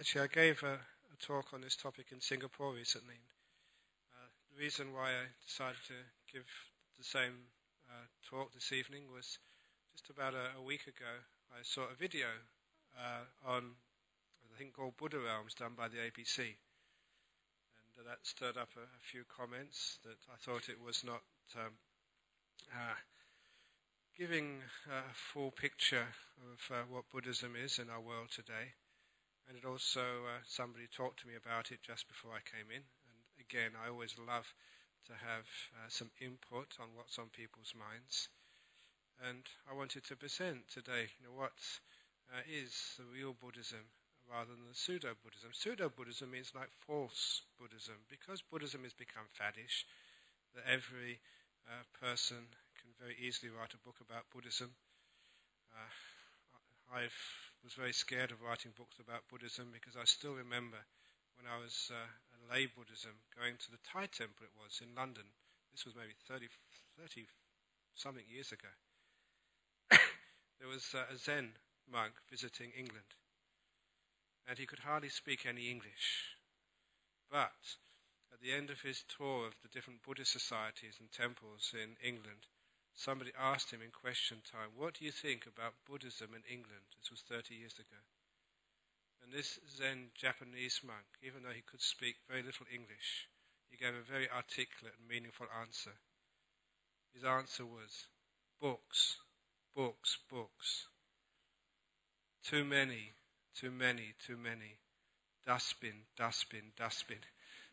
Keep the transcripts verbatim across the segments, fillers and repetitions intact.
actually, I gave a, a talk on this topic in Singapore recently. Uh, the reason why I decided to give the same uh, talk this evening was just about a, a week ago, I saw a video uh, on, I think, called Buddha Realms, done by the A B C. And uh, that stirred up a, a few comments that I thought it was not um, uh, giving a full picture of uh, what Buddhism is in our world today. And it also, uh, somebody talked to me about it just before I came in. And again, I always love to have uh, some input on what's on people's minds. And I wanted to present today, you know, what uh, is the real Buddhism rather than the pseudo-Buddhism. Pseudo-Buddhism means like false Buddhism, because Buddhism has become faddish, that every uh, person can very easily write a book about Buddhism. Uh, I was very scared of writing books about Buddhism because I still remember when I was uh, a lay Buddhism going to the Thai temple it was in London. This was maybe thirty, thirty something years ago. There was uh, a Zen monk visiting England, and he could hardly speak any English. But at the end of his tour of the different Buddhist societies and temples in England, somebody asked him in question time, "What do you think about Buddhism in England?" This was thirty years ago. And this Zen Japanese monk, even though he could speak very little English, he gave a very articulate and meaningful answer. His answer was, books, books, books. Too many, too many, too many. Dustbin, dustbin, dustbin.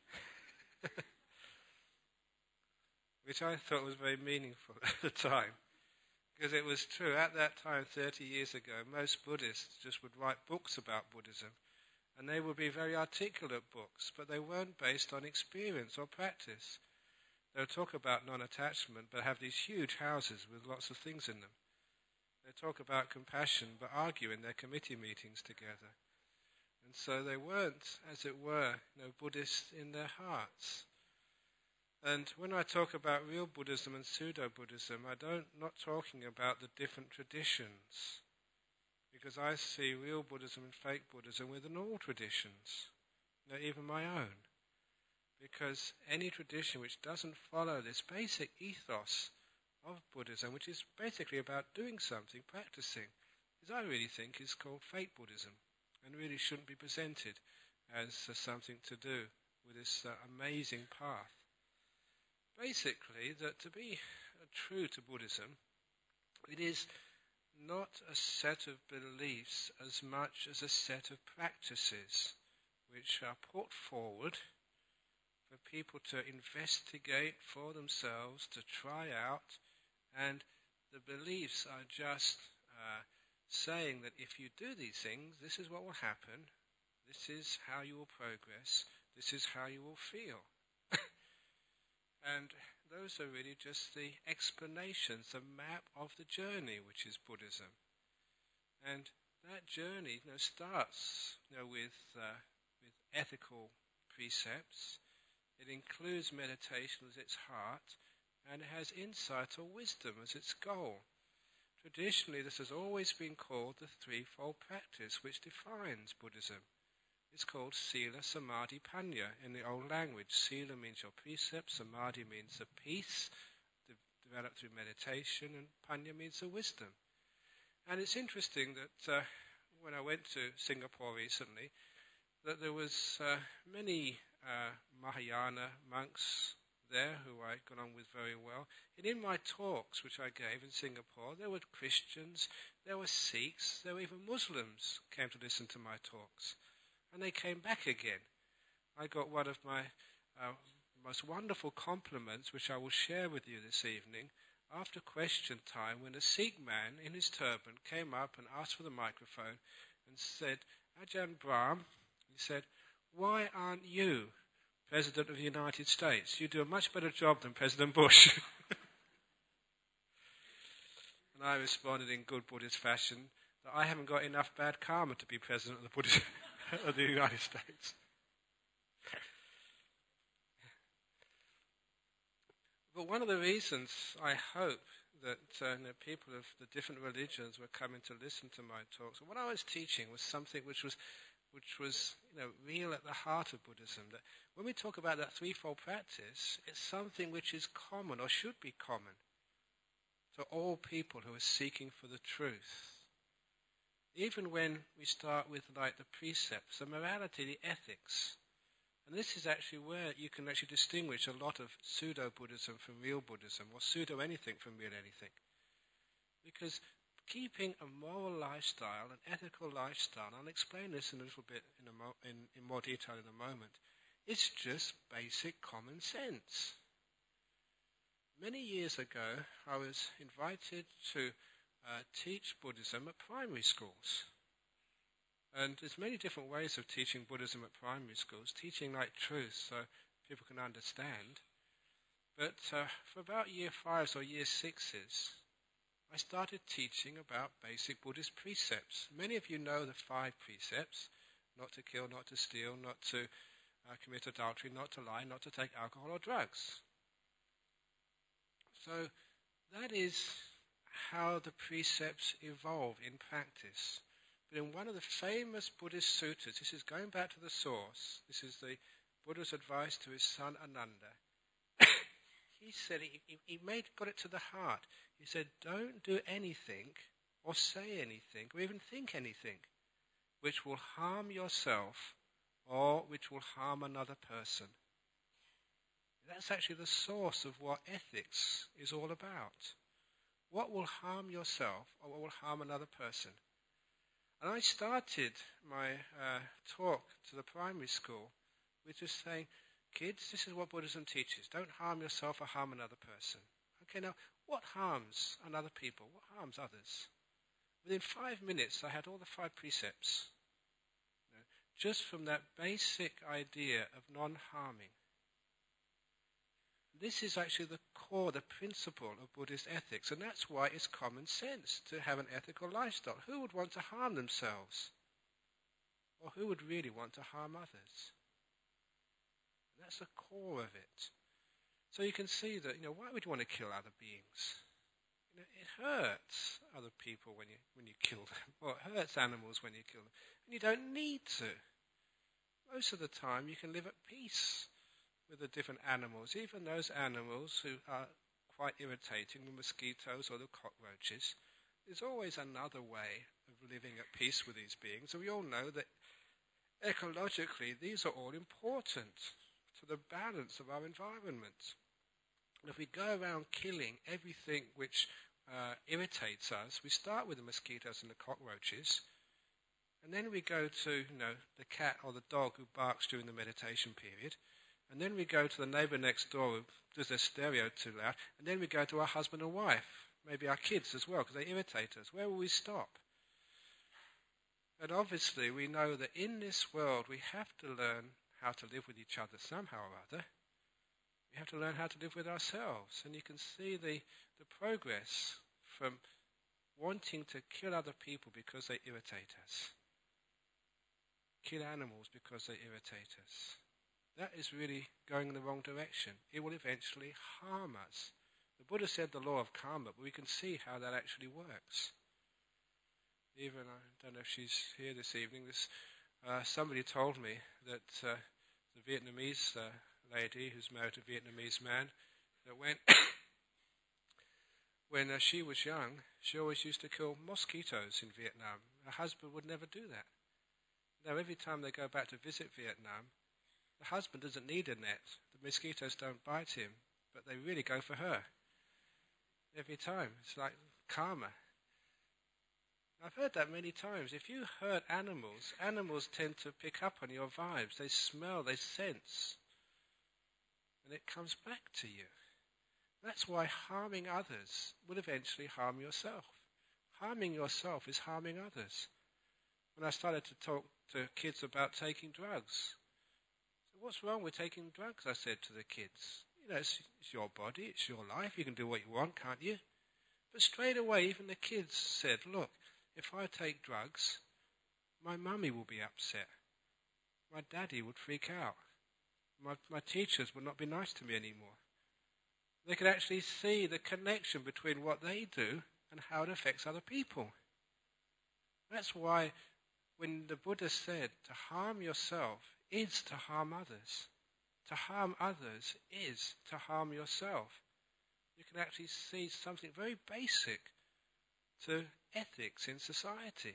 Which I thought was very meaningful at the time. Because it was true, at that time, thirty years ago, most Buddhists just would write books about Buddhism, and they would be very articulate books, but they weren't based on experience or practice. They would talk about non-attachment, but have these huge houses with lots of things in them. They talk about compassion, but argue in their committee meetings together. And so they weren't, as it were, you know, Buddhists in their hearts. And when I talk about real Buddhism and pseudo-Buddhism, I don't not talking about the different traditions, because I see real Buddhism and fake Buddhism within all traditions, you know, even my own. Because any tradition which doesn't follow this basic ethos of Buddhism, which is basically about doing something, practicing, is I really think is called fake Buddhism, and really shouldn't be presented as uh, something to do with this uh, amazing path. Basically, that to be uh, true to Buddhism, it is not a set of beliefs as much as a set of practices which are put forward for people to investigate for themselves, to try out, and the beliefs are just uh, saying that if you do these things, this is what will happen, this is how you will progress, this is how you will feel. And those are really just the explanations, the map of the journey, which is Buddhism. And that journey, you know, starts, you know, with uh, with ethical precepts. It includes meditation as its heart, and it has insight or wisdom as its goal. Traditionally, this has always been called the threefold practice, which defines Buddhism. It's called Sila, Samadhi, Panya in the old language. Sila means your precept, Samadhi means the peace de- developed through meditation, and Panya means the wisdom. And it's interesting that uh, when I went to Singapore recently, that there was uh, many uh, Mahayana monks there who I got on with very well. And in my talks, which I gave in Singapore, there were Christians, there were Sikhs, there were even Muslims came to listen to my talks. And they came back again. I got one of my uh, most wonderful compliments, which I will share with you this evening, after question time, when a Sikh man in his turban came up and asked for the microphone and said, Ajahn Brahm, he said, "Why aren't you President of the United States? You do a much better job than President Bush." And I responded in good Buddhist fashion that I haven't got enough bad karma to be President of the Buddhist of the United States. But one of the reasons I hope that uh, you know, people of the different religions were coming to listen to my talks, and what I was teaching was something which was which was, you know, real at the heart of Buddhism. That when we talk about that threefold practice, it's something which is common or should be common to all people who are seeking for the truth. Even when we start with like the precepts, the morality, the ethics, and this is actually where you can actually distinguish a lot of pseudo-Buddhism from real Buddhism, or pseudo-anything from real anything. Because keeping a moral lifestyle, an ethical lifestyle, and I'll explain this in a little bit in, a mo- in, in more detail in a moment, it's just basic common sense. Many years ago, I was invited to uh, teach Buddhism at primary schools. And there's many different ways of teaching Buddhism at primary schools, teaching like truth so people can understand. But uh, for about year fives or year sixes, I started teaching about basic Buddhist precepts. Many of you know the five precepts: not to kill, not to steal, not to uh, commit adultery, not to lie, not to take alcohol or drugs. So that is how the precepts evolve in practice. But in one of the famous Buddhist suttas, this is going back to the source, this is the Buddha's advice to his son Ananda. He said, he, he made, got it to the heart. He said, don't do anything or say anything or even think anything which will harm yourself or which will harm another person. That's actually the source of what ethics is all about. What will harm yourself or what will harm another person? And I started my uh, talk to the primary school with just saying, kids, this is what Buddhism teaches. Don't harm yourself or harm another person. Okay, now, what harms another people? What harms others? Within five minutes, I had all the five precepts. You know, just from that basic idea of non-harming. This is actually the core, the principle of Buddhist ethics, and that's why it's common sense to have an ethical lifestyle. Who would want to harm themselves? Or who would really want to harm others? And that's the core of it. So you can see that, you know, why would you want to kill other beings? You know, it hurts other people when you when you kill them, or it hurts animals when you kill them. And you don't need to. Most of the time you can live at peace with the different animals, even those animals who are quite irritating, the mosquitoes or the cockroaches. There's always another way of living at peace with these beings. And we all know that ecologically these are all important to the balance of our environment. And if we go around killing everything which uh, irritates us, we start with the mosquitoes and the cockroaches, and then we go to, you know, the cat or the dog who barks during the meditation period, and then we go to the neighbour next door who does their stereo too loud, and then we go to our husband and wife, maybe our kids as well, because they irritate us. Where will we stop? And obviously we know that in this world we have to learn how to live with each other somehow or other. We have to learn how to live with ourselves. And you can see the, the progress from wanting to kill other people because they irritate us. Kill animals because they irritate us. That is really going in the wrong direction. It will eventually harm us. The Buddha said the law of karma, but we can see how that actually works. Even, I don't know if she's here this evening, this, uh, somebody told me that uh, the Vietnamese uh, lady who's married to a Vietnamese man, that when, when uh, she was young, she always used to kill mosquitoes in Vietnam. Her husband would never do that. Now every time they go back to visit Vietnam, the husband doesn't need a net. The mosquitoes don't bite him, but they really go for her. Every time. It's like karma. I've heard that many times. If you hurt animals, animals tend to pick up on your vibes. They smell, they sense. And it comes back to you. That's why harming others will eventually harm yourself. Harming yourself is harming others. When I started to talk to kids about taking drugs, so what's wrong with taking drugs, I said to the kids. You know, it's, it's your body, it's your life, you can do what you want, can't you? But straight away, even the kids said, look, if I take drugs, my mummy will be upset. My daddy would freak out. My, my teachers would not be nice to me anymore. They could actually see the connection between what they do and how it affects other people. That's why when the Buddha said to harm yourself is to harm others. To harm others is to harm yourself. You can actually see something very basic to ethics in society.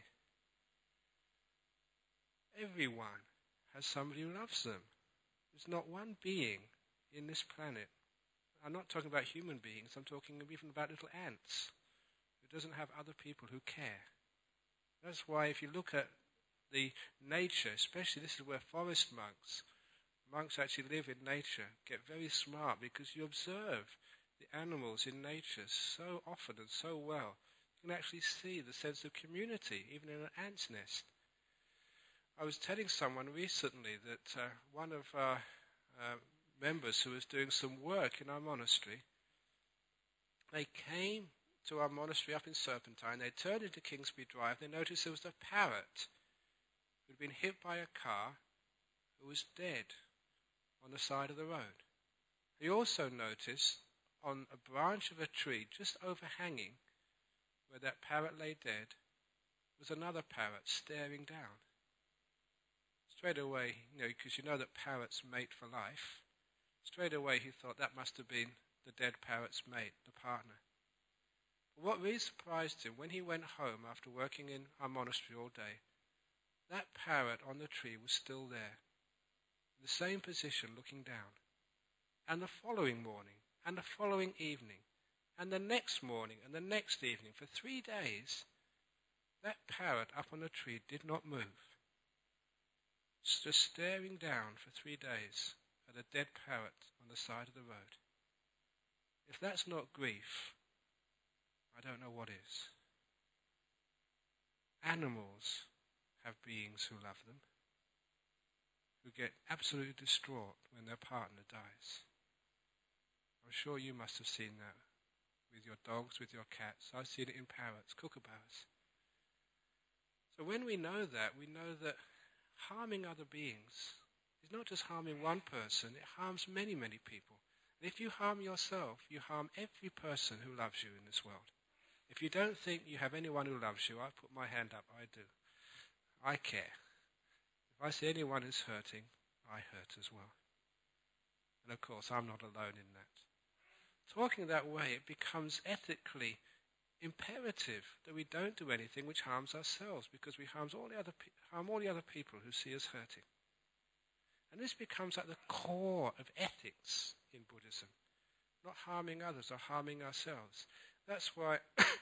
Everyone has somebody who loves them. There's not one being in this planet. I'm not talking about human beings, I'm talking even about little ants who doesn't have other people who care. That's why if you look at the nature, especially this is where forest monks, monks actually live in nature, get very smart because you observe the animals in nature so often and so well. You can actually see the sense of community, even in an ant's nest. I was telling someone recently that uh, one of our uh, members who was doing some work in our monastery, they came to our monastery up in Serpentine, they turned into Kingsby Drive, they noticed there was a parrot who had been hit by a car who was dead on the side of the road. He also noticed on a branch of a tree just overhanging where that parrot lay dead was another parrot staring down. Straight away, you know, because you know that parrots mate for life, straight away he thought that must have been the dead parrot's mate, the partner. But what really surprised him, when he went home after working in our monastery all day, that parrot on the tree was still there, in the same position looking down. And the following morning, and the following evening, and the next morning, and the next evening, for three days, that parrot up on the tree did not move. Just staring down for three days at a dead parrot on the side of the road. If that's not grief, I don't know what is. Animals have beings who love them, who get absolutely distraught when their partner dies. I'm sure you must have seen that with your dogs, with your cats. I've seen it in parrots, kookaburras. So when we know that, we know that harming other beings is not just harming one person, it harms many, many people. And if you harm yourself, you harm every person who loves you in this world. If you don't think you have anyone who loves you, I put my hand up, I do. I care. If I see anyone who's hurting, I hurt as well. And of course, I'm not alone in that. Talking that way, it becomes ethically imperative that we don't do anything which harms ourselves, because we harms all the other pe- harm all the other people who see us hurting. And this becomes at the core of ethics in Buddhism, not harming others or harming ourselves. That's why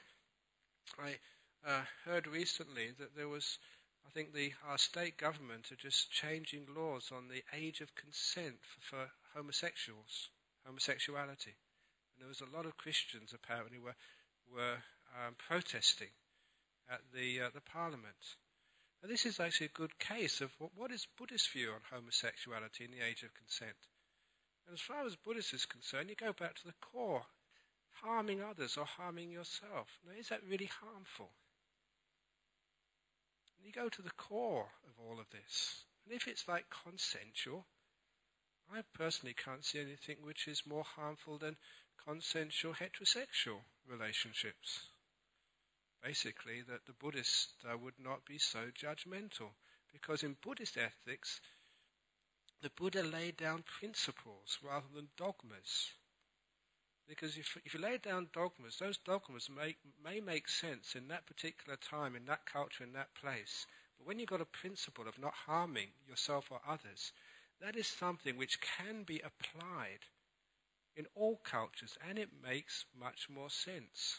I uh, heard recently that there was, I think the our state government are just changing laws on the age of consent for, for homosexuals, homosexuality. And there was a lot of Christians apparently were were um, protesting at the uh, the parliament. And this is actually a good case of what, what is Buddhist view on homosexuality in the age of consent. And as far as Buddhism is concerned, you go back to the core, harming others or harming yourself. Now, is that really harmful? And you go to the core of all of this. And if it's like consensual, I personally can't see anything which is more harmful than consensual heterosexual relationships. Basically, that the Buddhist uh, would not be so judgmental, because in Buddhist ethics, the Buddha laid down principles rather than dogmas. Because if, if you lay down dogmas, those dogmas may, may make sense in that particular time, in that culture, in that place. But when you've got a principle of not harming yourself or others, that is something which can be applied in all cultures, and it makes much more sense.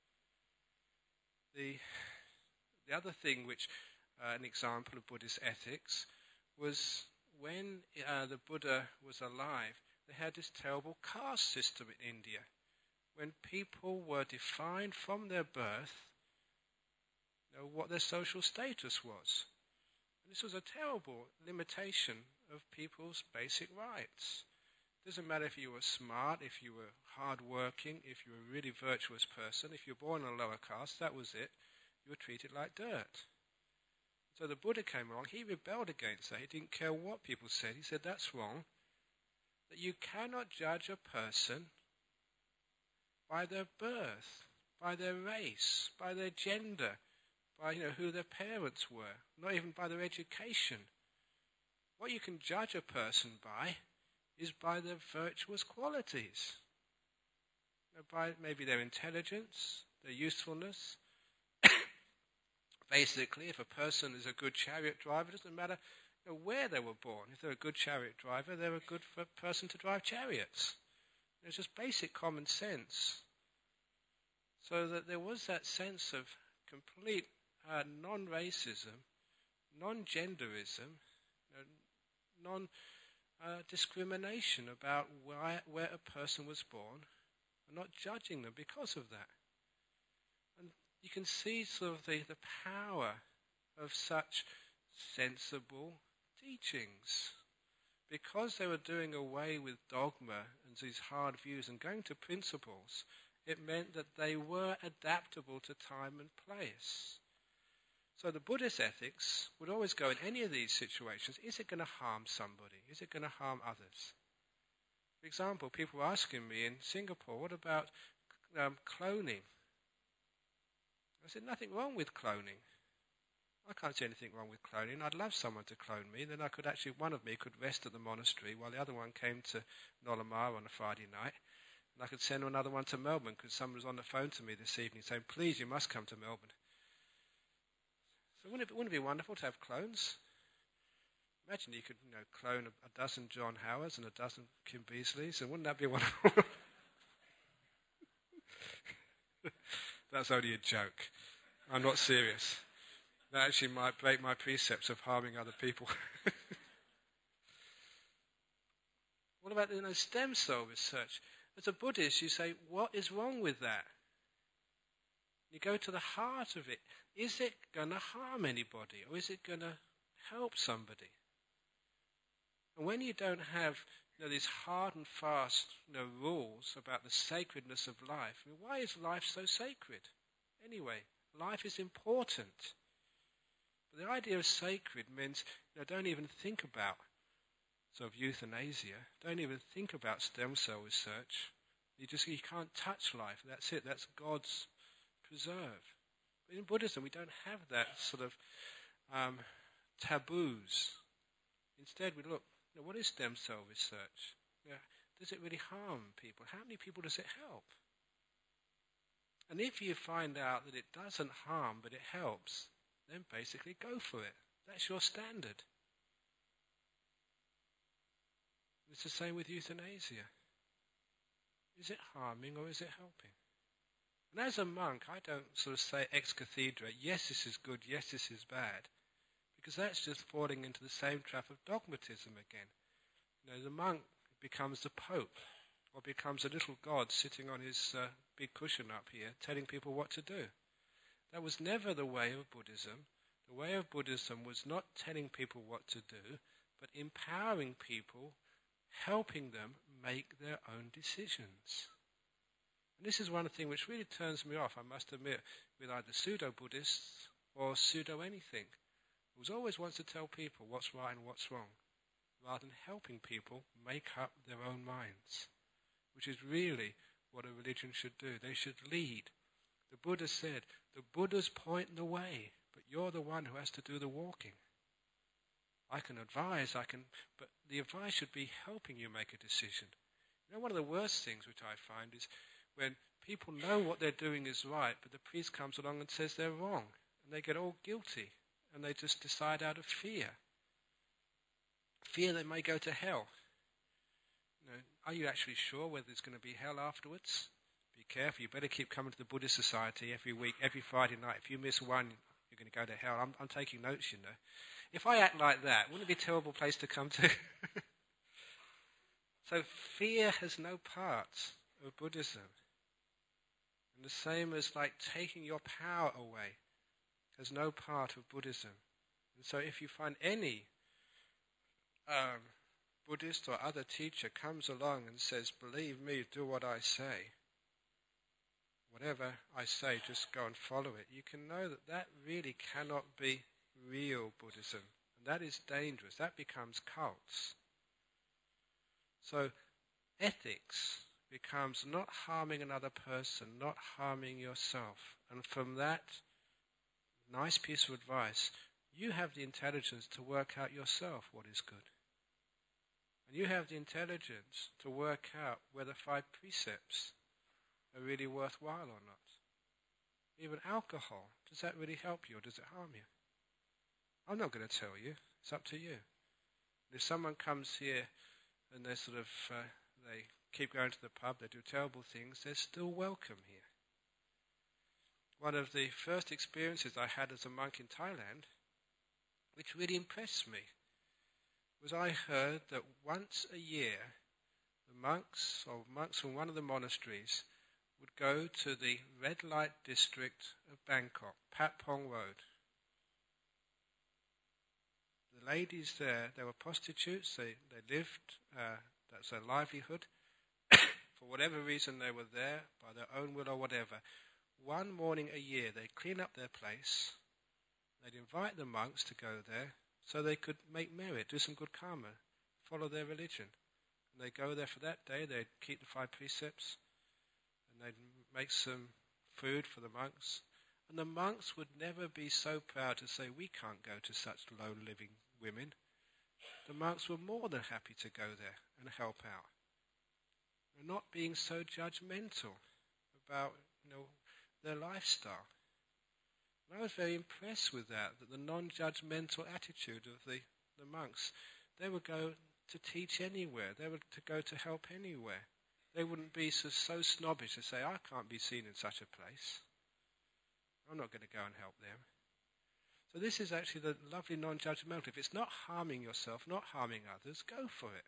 The the other thing which, uh, an example of Buddhist ethics, was when uh, the Buddha was alive, they had this terrible caste system in India, when people were defined from their birth, you know, what their social status was. And this was a terrible limitation of people's basic rights. It doesn't matter if you were smart, if you were hard-working, if you were a really virtuous person. If you were born in a lower caste, that was it. You were treated like dirt. So the Buddha came along. He rebelled against that. He didn't care what people said. He said, that's wrong. That you cannot judge a person by their birth, by their race, by their gender, by, you know, who their parents were, not even by their education. What you can judge a person by is by their virtuous qualities. You know, by maybe their intelligence, their usefulness. Basically, if a person is a good chariot driver, it doesn't matter, you know, where they were born. If they're a good chariot driver, they're a good person to drive chariots. It's just basic common sense. So that there was that sense of complete uh, non-racism, non-genderism, you know, non-discrimination uh, about why, where a person was born, and not judging them because of that. And you can see sort of the, the power of such sensible teachings. Because they were doing away with dogma and these hard views and going to principles, it meant that they were adaptable to time and place. So the Buddhist ethics would always go in any of these situations, is it going to harm somebody? Is it going to harm others? For example, people were asking me in Singapore, what about um, cloning? I said, nothing wrong with cloning. I can't see anything wrong with cloning. I'd love someone to clone me. Then I could actually, one of me could rest at the monastery while the other one came to Nolamara on a Friday night. And I could send another one to Melbourne because someone was on the phone to me this evening saying, please, you must come to Melbourne. So wouldn't it, wouldn't it be wonderful to have clones? Imagine you could, you know, clone a, a dozen John Howards and a dozen Kim Beasleys, and wouldn't that be wonderful? That's only a joke. I'm not serious. That actually might break my precepts of harming other people. What about, you know, stem cell research? As a Buddhist, you say, what is wrong with that? You go to the heart of it. Is it going to harm anybody, or is it going to help somebody? And when you don't have, you know, these hard and fast, you know, rules about the sacredness of life, I mean, why is life so sacred? Anyway, life is important. But the idea of sacred means, you know, don't even think about sort of euthanasia. Don't even think about stem cell research. You just you can't touch life. That's it. That's God's preserve. But in Buddhism, we don't have that sort of um, taboos. Instead, we look, you know, what is stem cell research? You know, does it really harm people? How many people does it help? And if you find out that it doesn't harm, but it helps, then basically go for it. That's your standard. It's the same with euthanasia. Is it harming or is it helping? And as a monk, I don't sort of say ex cathedra, yes, this is good, yes, this is bad, because that's just falling into the same trap of dogmatism again. You know, the monk becomes the Pope, or becomes a little god sitting on his uh, big cushion up here, telling people what to do. That was never the way of Buddhism. The way of Buddhism was not telling people what to do, but empowering people, helping them make their own decisions. And this is one thing which really turns me off, I must admit, with either pseudo-Buddhists or pseudo-anything. Who always wants to tell people what's right and what's wrong, rather than helping people make up their own minds, which is really what a religion should do. They should lead. The Buddha said, the Buddha's point the way, but you're the one who has to do the walking. I can advise, I can, but the advice should be helping you make a decision. You know, one of the worst things which I find is when people know what they're doing is right, but the priest comes along and says they're wrong, and they get all guilty, and they just decide out of fear. Fear they may go to hell. You know, are you actually sure whether there's going to be hell afterwards? Be careful. You better keep coming to the Buddhist Society every week, every Friday night. If you miss one, you're going to go to hell. I'm, I'm taking notes, you know. If I act like that, wouldn't it be a terrible place to come to? So fear has no part of Buddhism. And the same as like taking your power away has no part of Buddhism. And so if you find any um, Buddhist or other teacher comes along and says, believe me, do what I say, whatever I say, just go and follow it, you can know that that really cannot be real Buddhism. And that is dangerous. That becomes cults. So ethics becomes not harming another person, not harming yourself. And from that, nice piece of advice, you have the intelligence to work out yourself what is good. And you have the intelligence to work out whether five precepts are really worthwhile or not. Even alcohol, does that really help you or does it harm you? I'm not going to tell you. It's up to you. If someone comes here and they sort of, uh, they keep going to the pub, they do terrible things, they're still welcome here. One of the first experiences I had as a monk in Thailand, which really impressed me, was I heard that once a year the monks or monks from one of the monasteries would go to the red light district of Bangkok, Pat Pong Road. The ladies there, they were prostitutes, they, they lived, uh, that's their livelihood. For whatever reason they were there, by their own will or whatever. One morning a year they'd clean up their place, they'd invite the monks to go there so they could make merit, do some good karma, follow their religion. And they'd go there for that day, they'd keep the five precepts, and they'd make some food for the monks. And the monks would never be so proud to say, we can't go to such low-living women. The monks were more than happy to go there and help out. And not being so judgmental about, you know, their lifestyle. And I was very impressed with that, that the non-judgmental attitude of the, the monks. They would go to teach anywhere. They were to go to help anywhere. They wouldn't be so, so snobbish to say, I can't be seen in such a place. I'm not going to go and help them. So this is actually the lovely non-judgmental. If it's not harming yourself, not harming others, go for it.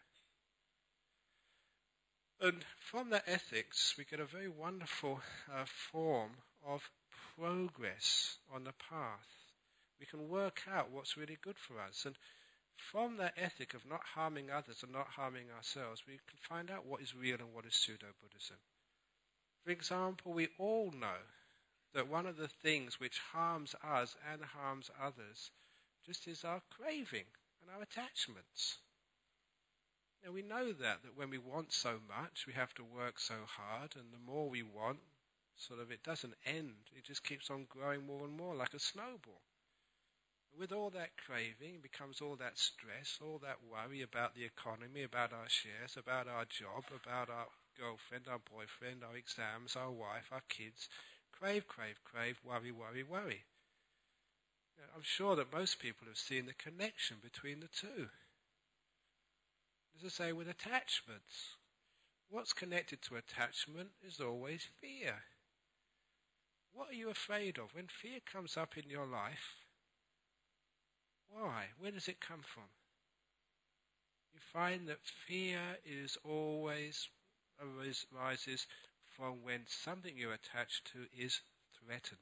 And from that ethics, we get a very wonderful uh, form of progress on the path. We can work out what's really good for us. And from that ethic of not harming others and not harming ourselves, we can find out what is real and what is pseudo-Buddhism. For example, we all know that one of the things which harms us and harms others just is our craving and our attachments. Now we know that, that when we want so much, we have to work so hard, and the more we want, sort of it doesn't end. It just keeps on growing more and more like a snowball. With all that craving becomes all that stress, all that worry about the economy, about our shares, about our job, about our girlfriend, our boyfriend, our exams, our wife, our kids. Crave, crave, crave, worry, worry, worry. Now, I'm sure that most people have seen the connection between the two. As I say, with attachments, what's connected to attachment is always fear. What are you afraid of? When fear comes up in your life, why? Where does it come from? You find that fear is always arises from when something you're attached to is threatened.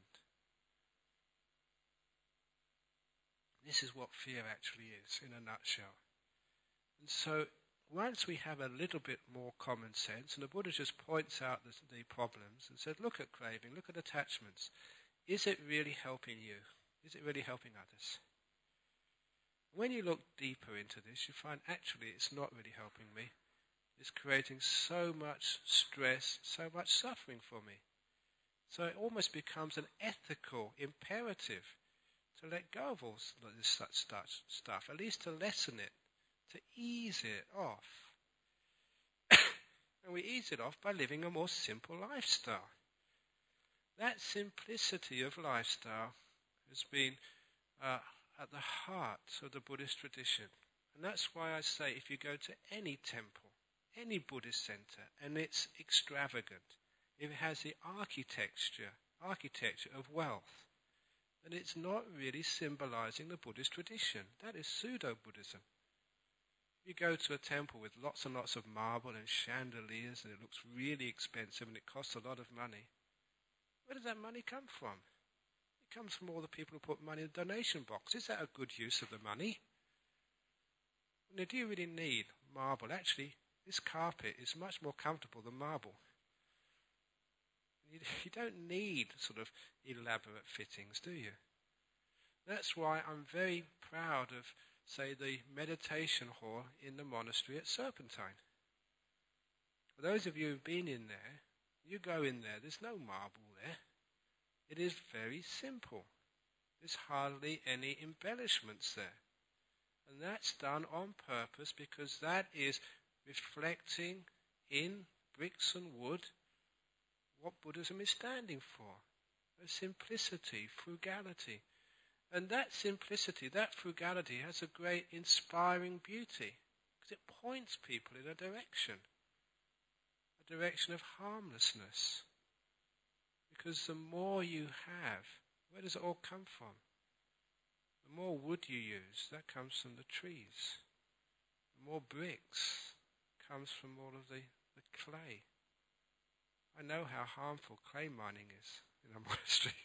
This is what fear actually is in a nutshell. And so once we have a little bit more common sense, and the Buddha just points out the, the problems and said, look at craving, look at attachments. Is it really helping you? Is it really helping others? When you look deeper into this, you find actually it's not really helping me. It's creating so much stress, so much suffering for me. So it almost becomes an ethical imperative to let go of all this such stuff, at least to lessen it, to ease it off. And we ease it off by living a more simple lifestyle. That simplicity of lifestyle has been uh, at the heart of the Buddhist tradition. And that's why I say if you go to any temple, any Buddhist center, and it's extravagant, if it has the architecture, architecture of wealth, then it's not really symbolizing the Buddhist tradition. That is pseudo-Buddhism. You go to a temple with lots and lots of marble and chandeliers, and it looks really expensive, and it costs a lot of money. Where does that money come from? It comes from all the people who put money in the donation box. Is that a good use of the money? Now, do you really need marble? Actually, this carpet is much more comfortable than marble. You, you don't need sort of elaborate fittings, do you? That's why I'm very proud of, say, the meditation hall in the monastery at Serpentine. For those of you who've been in there, you go in there, there's no marble there. It is very simple. There's hardly any embellishments there. And that's done on purpose because that is reflecting in bricks and wood what Buddhism is standing for. A simplicity, frugality. And that simplicity, that frugality has a great inspiring beauty because it points people in a direction, a direction of harmlessness. Because the more you have, where does it all come from? The more wood you use, that comes from the trees. The more bricks comes from all of the, the clay. I know how harmful clay mining is in a monastery.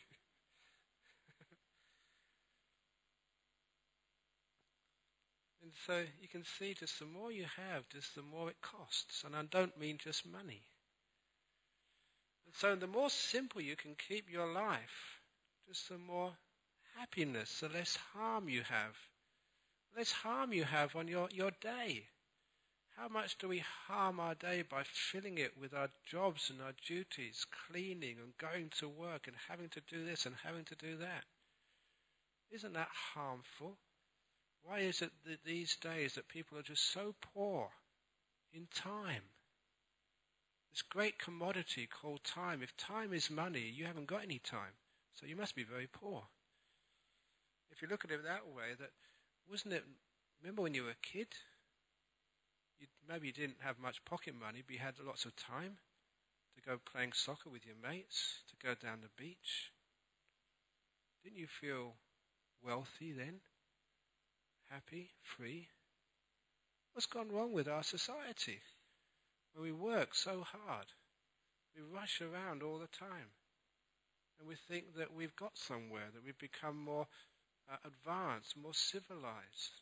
And so you can see just the more you have, just the more it costs. And I don't mean just money. And so the more simple you can keep your life, just the more happiness, the less harm you have. The less harm you have on your, your day. How much do we harm our day by filling it with our jobs and our duties, cleaning and going to work and having to do this and having to do that? Isn't that harmful? Why is it that these days that people are just so poor in time? This great commodity called time. If time is money, you haven't got any time. So you must be very poor. If you look at it that way, that wasn't it, remember when you were a kid? You, maybe you didn't have much pocket money, but you had lots of time to go playing soccer with your mates, to go down the beach. Didn't you feel wealthy then? Happy, free? What's gone wrong with our society? When we work so hard, we rush around all the time, and we think that we've got somewhere, that we've become more uh, advanced, more civilized.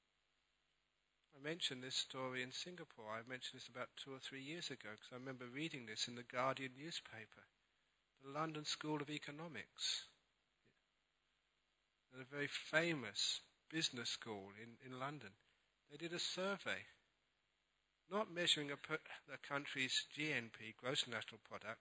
I mentioned this story in Singapore. I mentioned this about two or three years ago because I remember reading this in the Guardian newspaper. The London School of Economics, a very famous business school in, in London. They did a survey, not measuring a, per, a country's G N P, gross national product.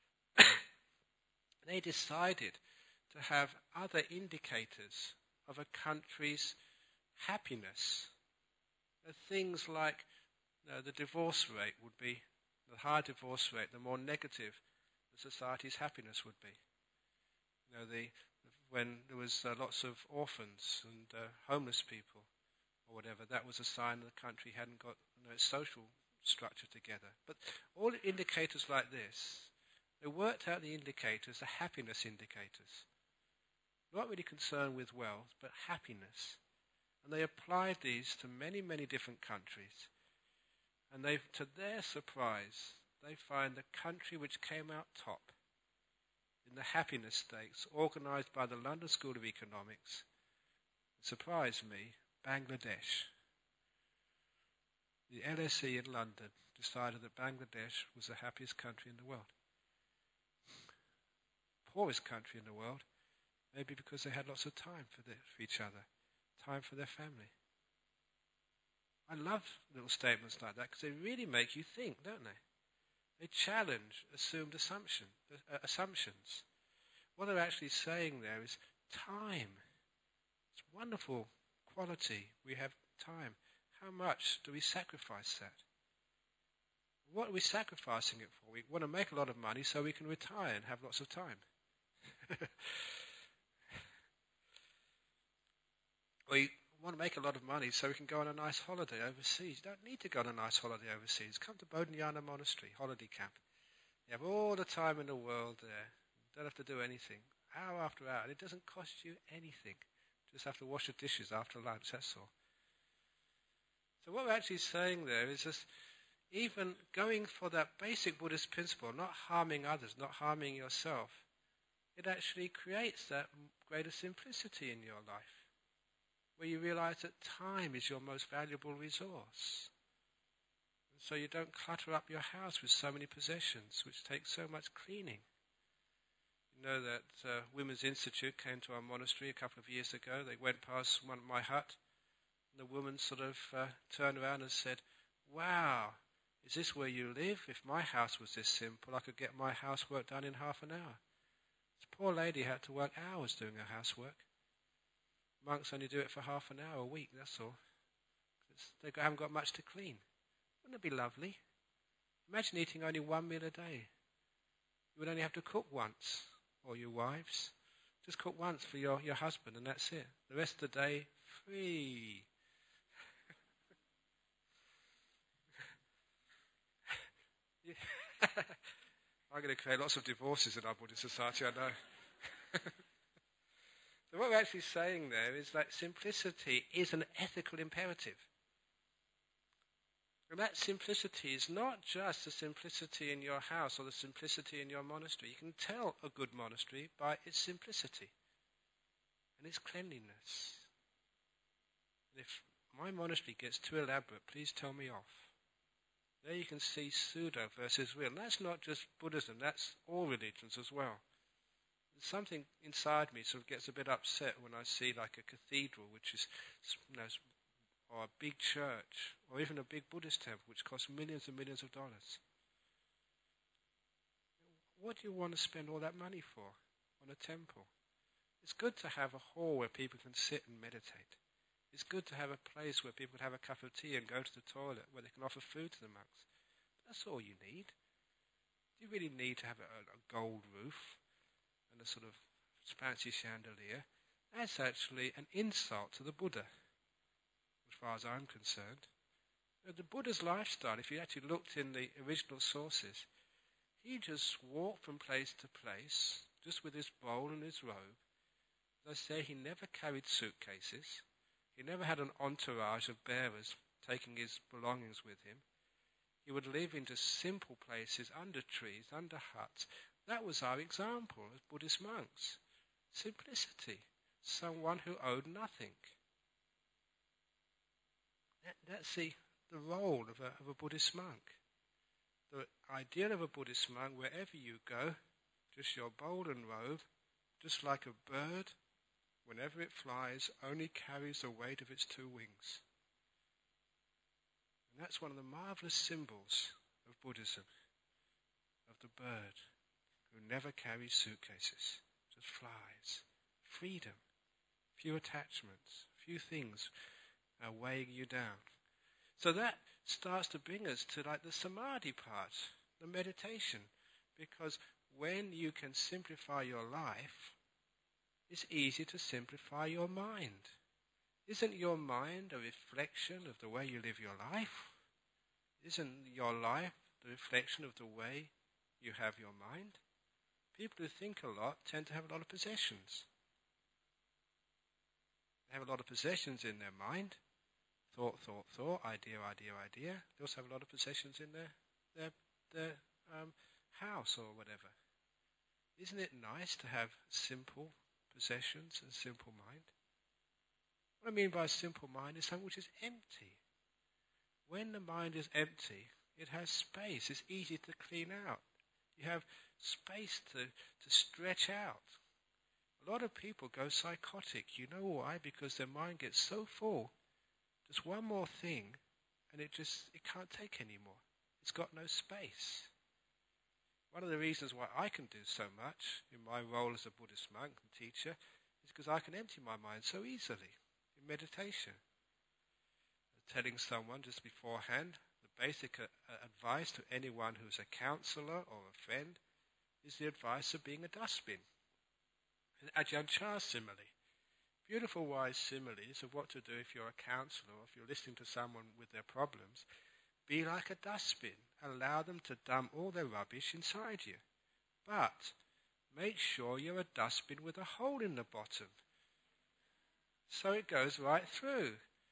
They decided to have other indicators of a country's happiness. Uh, things like uh, the divorce rate would be, the higher divorce rate, the more negative the society's happiness would be. You know, the when there was uh, lots of orphans and uh, homeless people or whatever, that was a sign the country hadn't got you know, its social structure together. But all indicators like this, they worked out the indicators, the happiness indicators. Not really concerned with wealth, but happiness. And they applied these to many, many different countries. And they, to their surprise, they find the country which came out top in the happiness stakes organised by the London School of Economics, it surprised me, Bangladesh. The L S E in London decided that Bangladesh was the happiest country in the world. Poorest country in the world, maybe because they had lots of time for, the, for each other, time for their family. I love little statements like that because they really make you think, don't they? They challenge assumed assumption, uh, assumptions. What they're actually saying there is time. It's wonderful quality. We have time. How much do we sacrifice that? What are we sacrificing it for? We want to make a lot of money so we can retire and have lots of time. We want to make a lot of money so we can go on a nice holiday overseas. You don't need to go on a nice holiday overseas. Come to Bodhinyana Monastery, holiday camp. You have all the time in the world there. You don't have to do anything. Hour after hour. And it doesn't cost you anything. You just have to wash the dishes after lunch, that's all. So what we're actually saying there is just even going for that basic Buddhist principle, not harming others, not harming yourself, it actually creates that greater simplicity in your life, where you realize that time is your most valuable resource. And so you don't clutter up your house with so many possessions, which take so much cleaning. You know that uh, Women's Institute came to our monastery a couple of years ago. They went past one, my hut, and the woman sort of uh, turned around and said, "Wow, is this where you live? If my house was this simple, I could get my housework done in half an hour." This poor lady had to work hours doing her housework. Monks only do it for half an hour a week, that's all. They haven't got much to clean. Wouldn't it be lovely? Imagine eating only one meal a day. You would only have to cook once, or your wives. Just cook once for your, your husband, and that's it. The rest of the day, free. I'm going to create lots of divorces in our Buddhist society, I know. So what we're actually saying there is that simplicity is an ethical imperative. And that simplicity is not just the simplicity in your house or the simplicity in your monastery. You can tell a good monastery by its simplicity and its cleanliness. And if my monastery gets too elaborate, please tell me off. There you can see pseudo versus real. And that's not just Buddhism, that's all religions as well. Something inside me sort of gets a bit upset when I see like a cathedral, which is, you know, or a big church, or even a big Buddhist temple, which costs millions and millions of dollars. What do you want to spend all that money for on a temple? It's good to have a hall where people can sit and meditate. It's good to have a place where people can have a cup of tea and go to the toilet, where they can offer food to the monks. But that's all you need. Do you really need to have a, a gold roof and a sort of fancy chandelier? That's actually an insult to the Buddha, as far as I'm concerned. You know, the Buddha's lifestyle, if you actually looked in the original sources, he just walked from place to place, just with his bowl and his robe. As I say, he never carried suitcases. He never had an entourage of bearers taking his belongings with him. He would live in just simple places, under trees, under huts. That was our example as Buddhist monks. Simplicity. Someone who owed nothing. That, that's the, the role of a, of a Buddhist monk. The ideal of a Buddhist monk, wherever you go, just your bowl and robe, just like a bird, whenever it flies, only carries the weight of its two wings. And that's one of the marvelous symbols of Buddhism, of the bird who never carries suitcases, just flies. Freedom, few attachments, few things are weighing you down. So that starts to bring us to like the samadhi part, the meditation, because when you can simplify your life, it's easy to simplify your mind. Isn't your mind a reflection of the way you live your life? Isn't your life the reflection of the way you have your mind? People who think a lot tend to have a lot of possessions. They have a lot of possessions in their mind. Thought, thought, thought, idea, idea, idea. They also have a lot of possessions in their their, their um, house or whatever. Isn't it nice to have simple possessions and simple mind? What I mean by a simple mind is something which is empty. When the mind is empty, it has space. It's easy to clean out. You have space to, to stretch out. A lot of people go psychotic. You know why? Because their mind gets so full. Just one more thing, and it just it can't take anymore. It's got no space. One of the reasons why I can do so much in my role as a Buddhist monk and teacher is because I can empty my mind so easily in meditation. Telling someone just beforehand, the basic uh, advice to anyone who's a counselor or a friend is the advice of being a dustbin. An Ajahn Chah simile. Beautiful wise similes of what to do if you're a counselor or if you're listening to someone with their problems. Be like a dustbin. Allow them to dump all their rubbish inside you. But make sure you're a dustbin with a hole in the bottom, so it goes right through.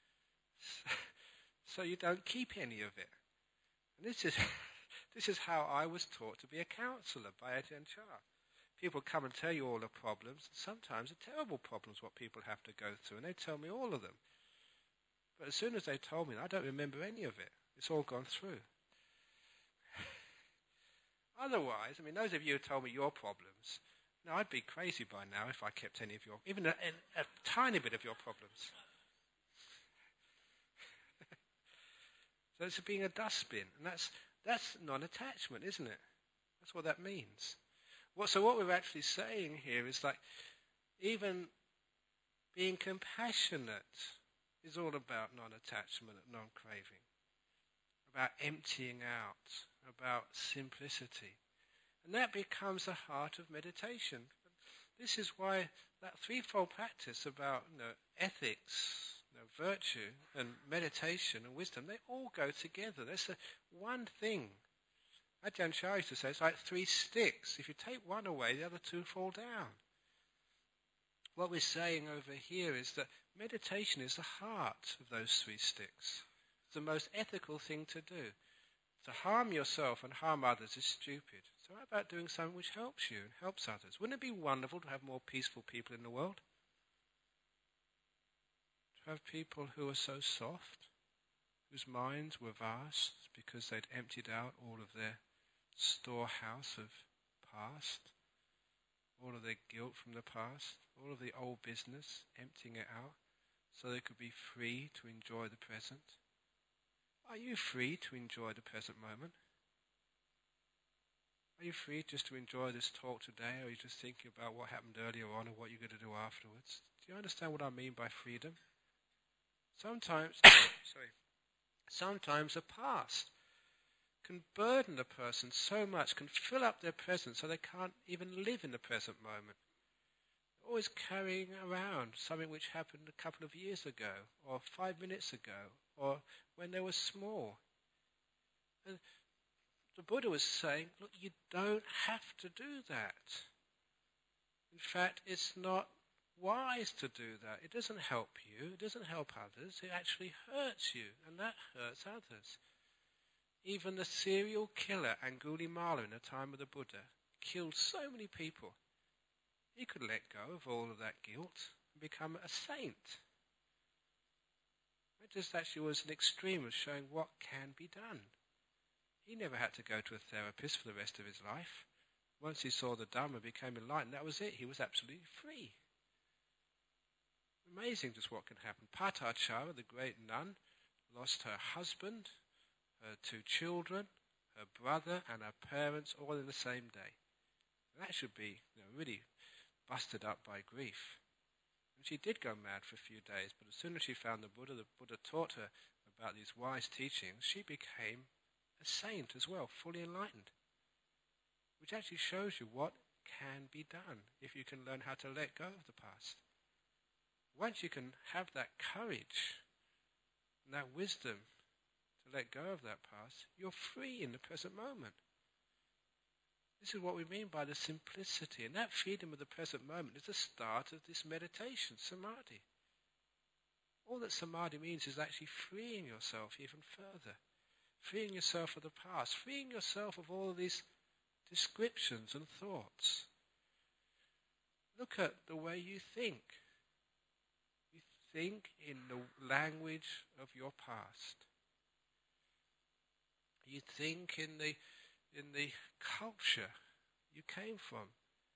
So you don't keep any of it. And this is this is how I was taught to be a counsellor by Ajahn Chah. People come and tell you all the problems. Sometimes they're terrible problems what people have to go through, and they tell me all of them. But as soon as they told me, I don't remember any of it. It's all gone through. Otherwise, I mean, those of you who told me your problems, no, I'd be crazy by now if I kept any of your, even a, a, a tiny bit of your problems. So it's being a dustbin, and that's that's non-attachment, isn't it? That's what that means. What, so what we're actually saying here is like, even Being compassionate is all about non-attachment and non-craving, about emptying out, about simplicity. And that becomes the heart of meditation. This is why that threefold practice about you know, ethics, you know, virtue, and meditation and wisdom, they all go together. That's the one thing. Ajahn Chah used to say, it's like three sticks. If you take one away, the other two fall down. What we're saying over here is that meditation is the heart of those three sticks. It's the most ethical thing to do. To harm yourself and harm others is stupid. So how about doing something which helps you and helps others? Wouldn't it be wonderful to have more peaceful people in the world? To have people who are so soft, whose minds were vast because they'd emptied out all of their storehouse of past, all of their guilt from the past, all of the old business, emptying it out so they could be free to enjoy the present. Are you free to enjoy the present moment? Are you free just to enjoy this talk today, or are you just thinking about what happened earlier on and what you're going to do afterwards? Do you understand what I mean by freedom? Sometimes, sorry, sometimes the past can burden a person so much, can fill up their present so they can't even live in the present moment. They're always carrying around something which happened a couple of years ago, or five minutes ago, or when they were small. And the Buddha was saying, look, you don't have to do that. In fact, it's not wise to do that. It doesn't help you. It doesn't help others. It actually hurts you, and that hurts others. Even the serial killer Angulimala in the time of the Buddha killed so many people. He could let go of all of that guilt and become a saint. It just actually was an extreme of showing what can be done. He never had to go to a therapist for the rest of his life. Once he saw the Dhamma, became enlightened, that was it. He was absolutely free. Amazing just what can happen. Patachara, the great nun, lost her husband, her two children, her brother, and her parents all in the same day. And that should be you know, really busted up by grief. And she did go mad for a few days, but as soon as she found the Buddha, the Buddha taught her about these wise teachings, she became a saint as well, fully enlightened. Which actually shows you what can be done if you can learn how to let go of the past. Once you can have that courage and that wisdom to let go of that past, you're free in the present moment. This is what we mean by the simplicity. And that freedom of the present moment is the start of this meditation, samadhi. All that samadhi means is actually freeing yourself even further. Freeing yourself of the past. Freeing yourself of all of these descriptions and thoughts. Look at the way you think. You think in the language of your past. You think in the in the culture you came from.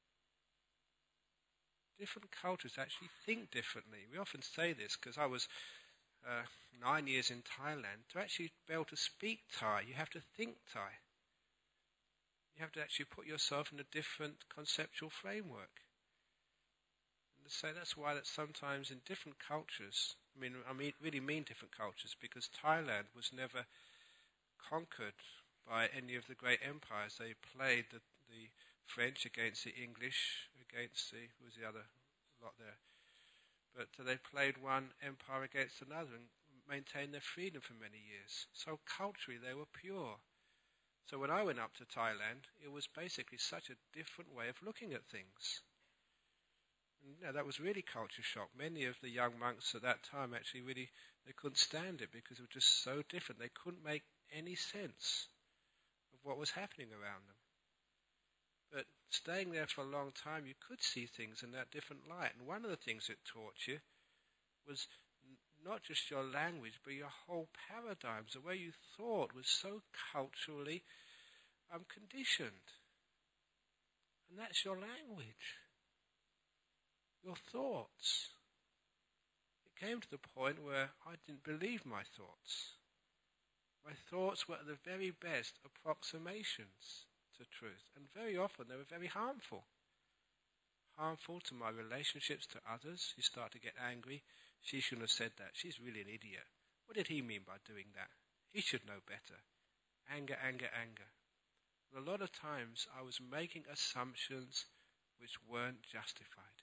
Different cultures actually think differently. We often say this because I was uh, nine years in Thailand. To actually be able to speak Thai, you have to think Thai. You have to actually put yourself in a different conceptual framework. And to say that's why that sometimes in different cultures, I mean, I mean, really mean different cultures, because Thailand was never conquered by any of the great empires. They played the, the French against the English, against the, who was the other lot there? But uh, they played one empire against another and maintained their freedom for many years. So culturally they were pure. So when I went up to Thailand, it was basically such a different way of looking at things. And, you know, that was really culture shock. Many of the young monks at that time actually really, they couldn't stand it because it was just so different. They couldn't make any sense of what was happening around them. But staying there for a long time, you could see things in that different light. And one of the things it taught you was n- not just your language, but your whole paradigms. The way you thought was so culturally um, conditioned. And that's your language. Your thoughts. It came to the point where I didn't believe my thoughts. My thoughts were at the very best approximations to truth, and very often they were very harmful. harmful to my relationships to others. You start to get angry. She shouldn't have said that. She's really an idiot. What did he mean by doing that? He should know better. Anger, anger, anger. And a lot of times I was making assumptions which weren't justified.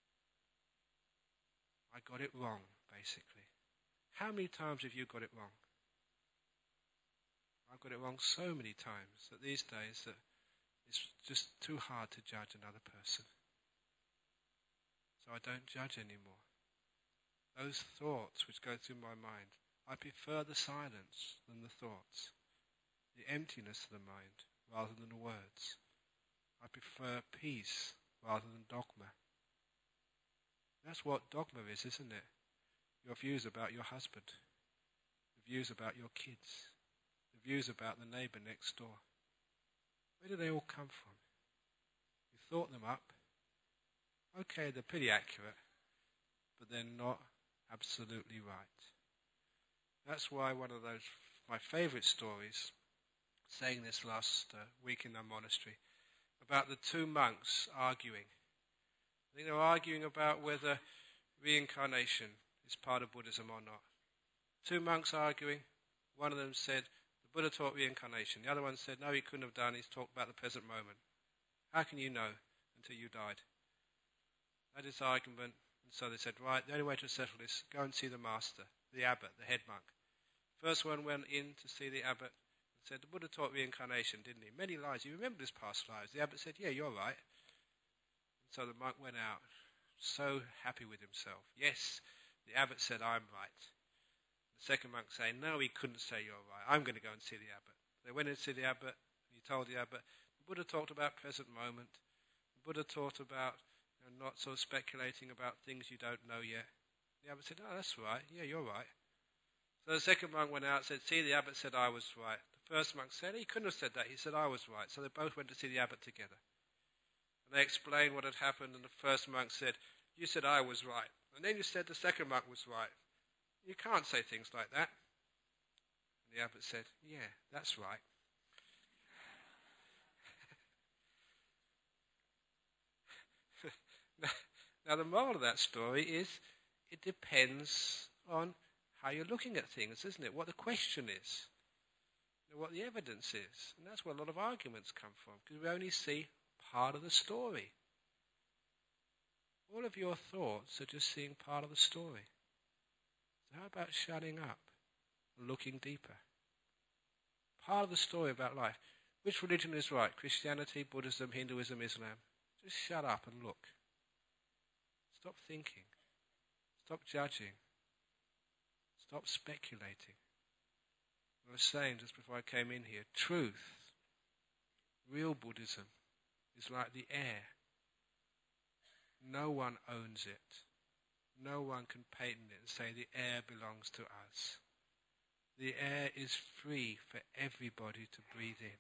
I got it wrong, basically. How many times have you got it wrong? I've got it wrong so many times that these days that it's just too hard to judge another person. So I don't judge anymore. Those thoughts which go through my mind, I prefer the silence than the thoughts, the emptiness of the mind rather than the words. I prefer peace rather than dogma. That's what dogma is, isn't it? Your views about your husband, the views about your kids, the views about the neighbour next door. Where do they all come from? You thought them up. Okay, they're pretty accurate, but they're not absolutely right. That's why one of those, my favourite stories, saying this last uh, week in our monastery, about the two monks arguing. I think they were arguing about whether reincarnation is part of Buddhism or not. Two monks arguing. One of them said, the Buddha taught reincarnation. The other one said, no, he couldn't have done. He's talked about the present moment. How can you know until you died? That is the argument. And so they said, right, the only way to settle this, go and see the master, the abbot, the head monk. First one went in to see the abbot and said, the Buddha taught reincarnation, didn't he? Many lives. You remember his past lives? The abbot said, yeah, you're right. And so the monk went out, so happy with himself. Yes, the abbot said, I'm right. The second monk saying, no, he couldn't say you're right. I'm going to go and see the abbot. They went in to see the abbot, and he told the abbot, the Buddha talked about present moment. The Buddha taught about you know, not sort of speculating about things you don't know yet. The abbot said, oh, that's right. Yeah, you're right. So the second monk went out and said, see, the abbot said I was right. The first monk said, he couldn't have said that. He said I was right. So they both went to see the abbot together. And they explained what had happened, and the first monk said, you said I was right. And then you said the second monk was right. You can't say things like that. And the abbot said, yeah, that's right. now, now the moral of that story is it depends on how you're looking at things, isn't it? What the question is, you know, what the evidence is. And that's where a lot of arguments come from, because we only see part of the story. All of your thoughts are just seeing part of the story. So how about shutting up and looking deeper? Part of the story about life. Which religion is right? Christianity, Buddhism, Hinduism, Islam? Just shut up and look. Stop thinking. Stop judging. Stop speculating. I was saying just before I came in here, truth, real Buddhism, is like the air. No one owns it. No one can patent it and say the air belongs to us. The air is free for everybody to breathe in.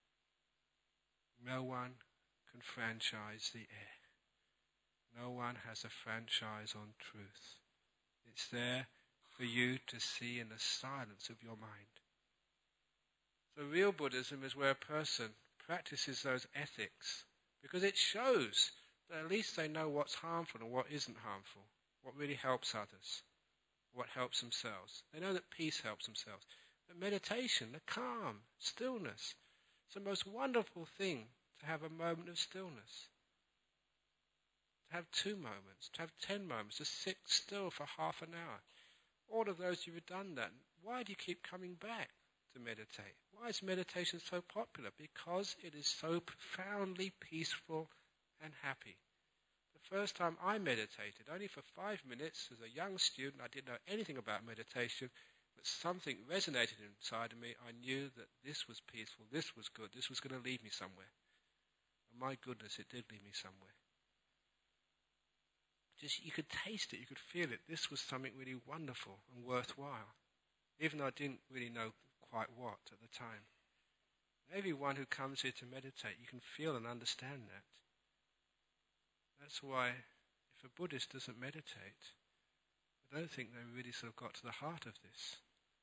No one can franchise the air. No one has a franchise on truth. It's there for you to see in the silence of your mind. So real Buddhism is where a person practices those ethics because it shows that at least they know what's harmful and what isn't harmful, what really helps others, what helps themselves. They know that peace helps themselves. But meditation, the calm, stillness, it's the most wonderful thing to have a moment of stillness. To have two moments, to have ten moments, to sit still for half an hour. All of those you've done that. Why do you keep coming back to meditate? Why is meditation so popular? Because it is so profoundly peaceful and happy. The first time I meditated, only for five minutes, as a young student, I didn't know anything about meditation, but something resonated inside of me. I knew that this was peaceful, this was good, this was going to lead me somewhere. And my goodness, it did lead me somewhere. Just, you could taste it, you could feel it. This was something really wonderful and worthwhile, even though I didn't really know quite what at the time. Everyone who comes here to meditate, you can feel and understand that. That's why if a Buddhist doesn't meditate, I don't think they really sort of got to the heart of this.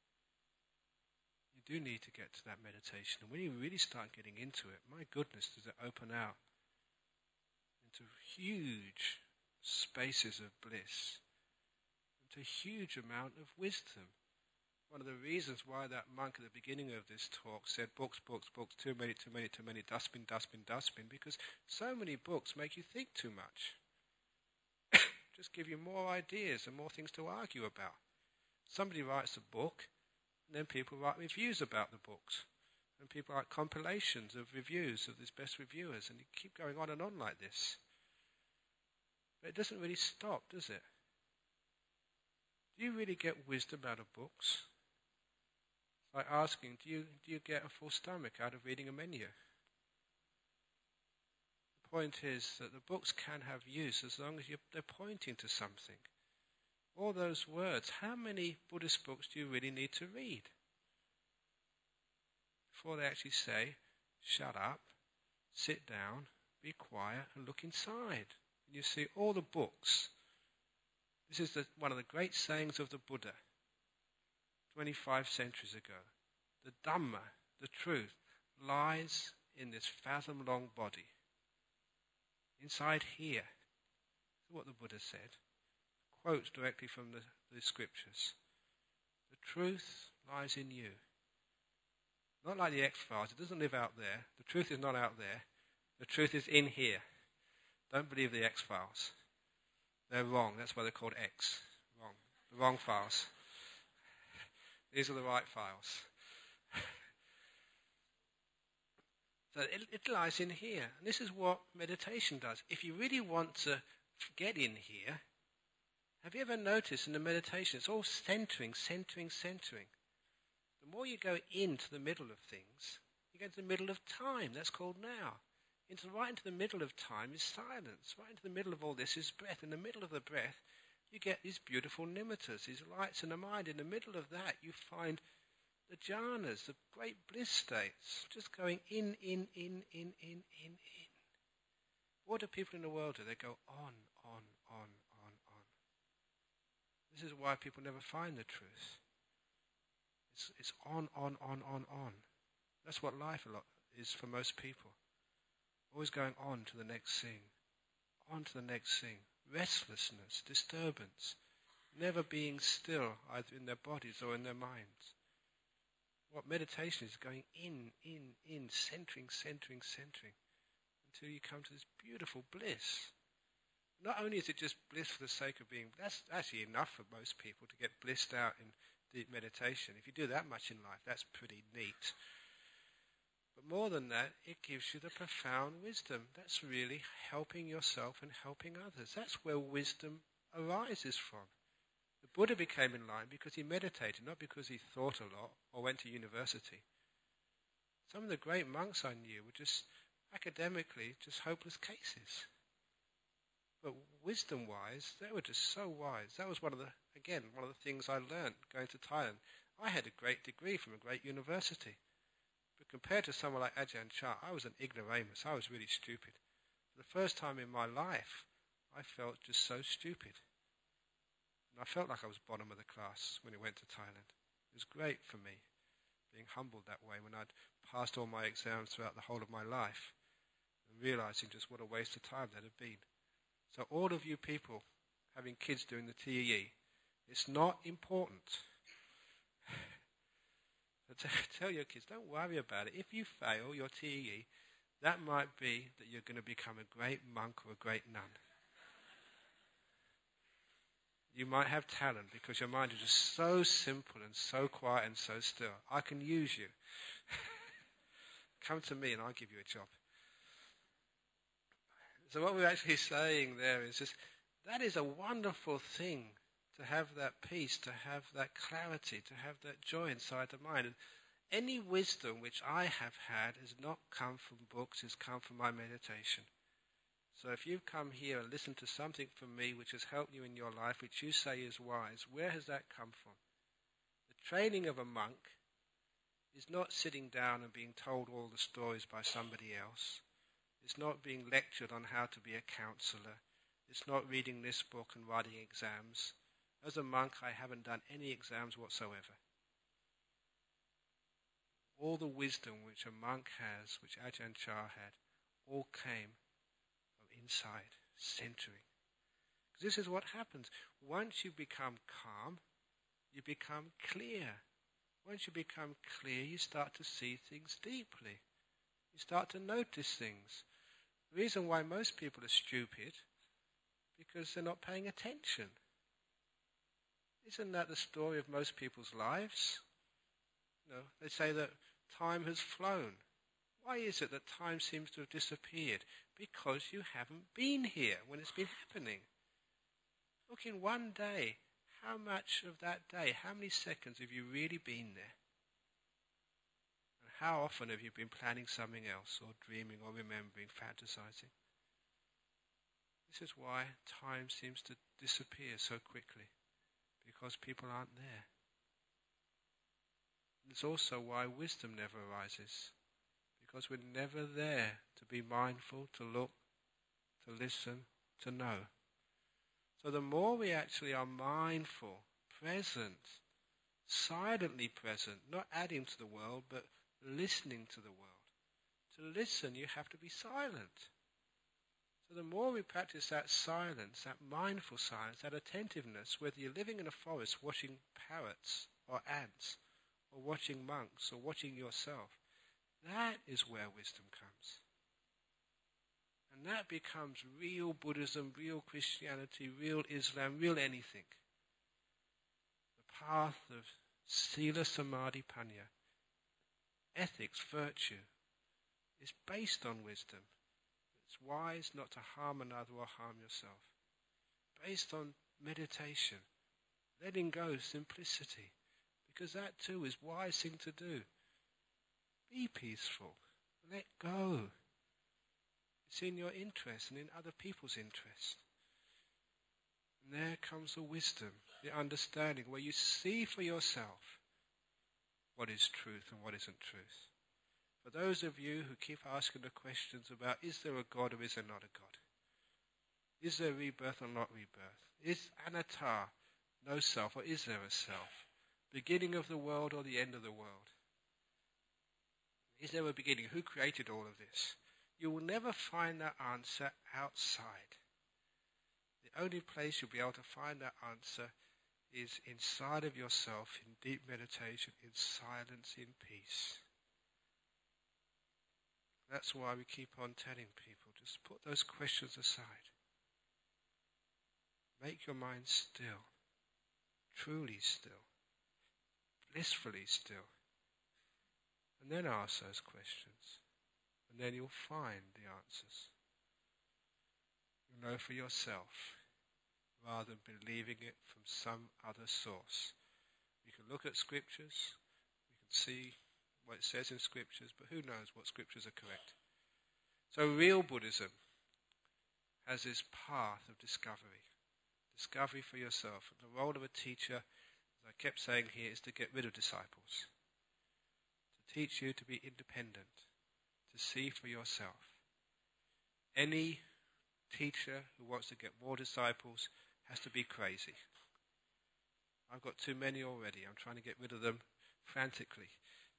You do need to get to that meditation. And when you really start getting into it, my goodness, does it open out into huge spaces of bliss, into a huge amount of wisdom. One of the reasons why that monk at the beginning of this talk said books, books, books, too many, too many, too many, dustbin, dustbin, dustbin, because so many books make you think too much. Just give you more ideas and more things to argue about. Somebody writes a book, and then people write reviews about the books. And people write compilations of reviews of these best reviewers, and you keep going on and on like this. But it doesn't really stop, does it? Do you really get wisdom out of books? It's like asking, do you, do you get a full stomach out of reading a menu? The point is that the books can have use as long as you're, they're pointing to something. All those words, how many Buddhist books do you really need to read before they actually say, shut up, sit down, be quiet, and look inside? And you see all the books. This is the, one of the great sayings of the Buddha, twenty-five centuries ago. The Dhamma, the truth, lies in this fathom-long body. Inside here. That's what the Buddha said. Quotes directly from the, the scriptures. The truth lies in you. Not like the X-Files. It doesn't live out there. The truth is not out there. The truth is in here. Don't believe the X-Files. They're wrong. That's why they're called X. Wrong. The wrong files. These are the right files. So it, it lies in here. And this is what meditation does. If you really want to get in here, have you ever noticed in the meditation, it's all centering, centering, centering. The more you go into the middle of things, you go into the middle of time. That's called now. Into right into the middle of time is silence. Right into the middle of all this is breath. In the middle of the breath, you get these beautiful nimittas, these lights in the mind. In the middle of that, you find the jhanas, the great bliss states, just going in, in, in, in, in, in, in. What do people in the world do? They go on, on, on, on, on. This is why people never find the truth. It's, it's on, on, on, on, on. That's what life a lot is for most people. Always going on to the next thing, on to the next thing. Restlessness, disturbance, never being still either in their bodies or in their minds. What meditation is going in, in, in, centering, centering, centering, until you come to this beautiful bliss. Not only is it just bliss for the sake of being, that's actually enough for most people to get blissed out in deep meditation. If you do that much in life, that's pretty neat. But more than that, it gives you the profound wisdom. That's really helping yourself and helping others. That's where wisdom arises from. The Buddha became enlightened because he meditated, not because he thought a lot or went to university. Some of the great monks I knew were just academically just hopeless cases. But wisdom-wise, they were just so wise. That was one of the, again, one of the things I learned going to Thailand. I had a great degree from a great university. But compared to someone like Ajahn Chah, I was an ignoramus. I was really stupid. For the first time in my life, I felt just so stupid. And I felt like I was bottom of the class when I went to Thailand. It was great for me, being humbled that way when I'd passed all my exams throughout the whole of my life and realizing just what a waste of time that had been. So all of you people having kids doing the T E E, it's not important. Tell your kids, don't worry about it. If you fail your T E E, that might be that you're going to become a great monk or a great nun. You might have talent because your mind is just so simple and so quiet and so still. I can use you. Come to me and I'll give you a job. So what we're actually saying there is just, that is a wonderful thing, to have that peace, to have that clarity, to have that joy inside the mind. And any wisdom which I have had has not come from books, has come from my meditation. So if you've come here and listened to something from me which has helped you in your life, which you say is wise, where has that come from? The training of a monk is not sitting down and being told all the stories by somebody else. It's not being lectured on how to be a counselor. It's not reading this book and writing exams. As a monk, I haven't done any exams whatsoever. All the wisdom which a monk has, which Ajahn Chah had, all came from inside, centering. This is what happens. Once you become calm, you become clear. Once you become clear, you start to see things deeply. You start to notice things. The reason why most people are stupid, because they're not paying attention. Isn't that the story of most people's lives? You know, they say that time has flown. Why is it that time seems to have disappeared? Because you haven't been here when it's been happening. Look, in one day, how much of that day, how many seconds have you really been there? And how often have you been planning something else, or dreaming, or remembering, fantasizing? This is why time seems to disappear so quickly, because people aren't there. It's also why wisdom never arises, because we're never there to be mindful, to look, to listen, to know. So the more we actually are mindful, present, silently present, not adding to the world, but listening to the world. To listen, you have to be silent. So the more we practice that silence, that mindful silence, that attentiveness, whether you're living in a forest watching parrots or ants, or watching monks, or watching yourself, that is where wisdom comes. And that becomes real Buddhism, real Christianity, real Islam, real anything. The path of Sila Samadhi Panya, ethics, virtue, is based on wisdom. It's wise not to harm another or harm yourself. Based on meditation, letting go, simplicity, because that too is a wise thing to do. Be peaceful. Let go. It's in your interest and in other people's interest. And there comes the wisdom, the understanding, where you see for yourself what is truth and what isn't truth. For those of you who keep asking the questions about, is there a God or is there not a God? Is there rebirth or not rebirth? Is anatta no self or is there a self? Beginning of the world or the end of the world? Is there a beginning? Who created all of this? You will never find that answer outside. The only place you'll be able to find that answer is inside of yourself, in deep meditation, in silence, in peace. That's why we keep on telling people, just put those questions aside. Make your mind still, truly still, blissfully still. And then ask those questions. And then you'll find the answers. You'll know for yourself, rather than believing it from some other source. We can look at scriptures, we can see what it says in scriptures, but who knows what scriptures are correct. So real Buddhism has this path of discovery. Discovery for yourself. And the role of a teacher, as I kept saying here, is to get rid of disciples. To teach you to be independent. To see for yourself. Any teacher who wants to get more disciples has to be crazy. I've got too many already. I'm trying to get rid of them frantically.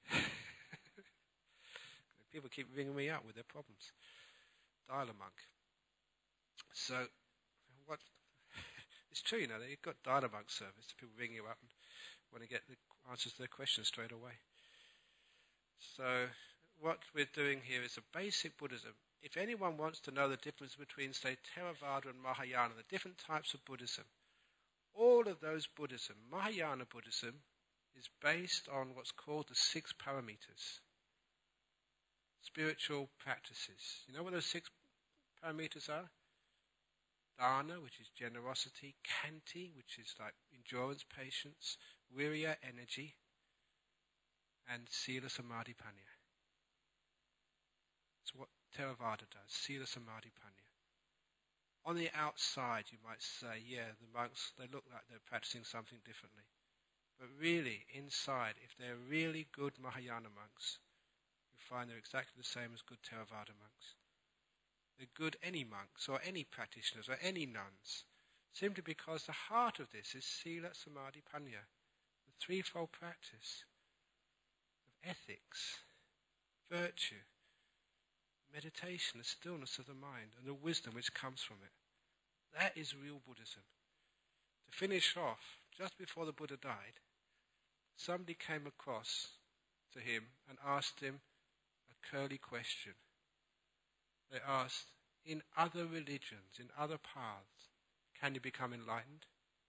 People keep ringing me up with their problems. Dial a monk. So, what? It's true, you know, you've got Dial a monk service. People ring you up and want to get the answers to their questions straight away. So, what we're doing here is a basic Buddhism. If anyone wants to know the difference between, say, Theravada and Mahayana, the different types of Buddhism, all of those Buddhism, Mahayana Buddhism, is based on what's called the six parameters. Spiritual practices. You know what those six parameters are? Dana, which is generosity. Kanti, which is like endurance, patience. Virya, energy. And Sila Samadhi Panya. That's what Theravada does. Sila Samadhi Panya. On the outside, you might say, yeah, the monks, they look like they're practicing something differently. But really, inside, if they're really good Mahayana monks, you find they're exactly the same as good Theravada monks. They're good any monks, or any practitioners, or any nuns, simply because the heart of this is Sila Samadhi Panya, the threefold practice of ethics, virtue, meditation, the stillness of the mind, and the wisdom which comes from it. That is real Buddhism. To finish off, just before the Buddha died, somebody came across to him and asked him a curly question. They asked, in other religions, in other paths, can you become enlightened?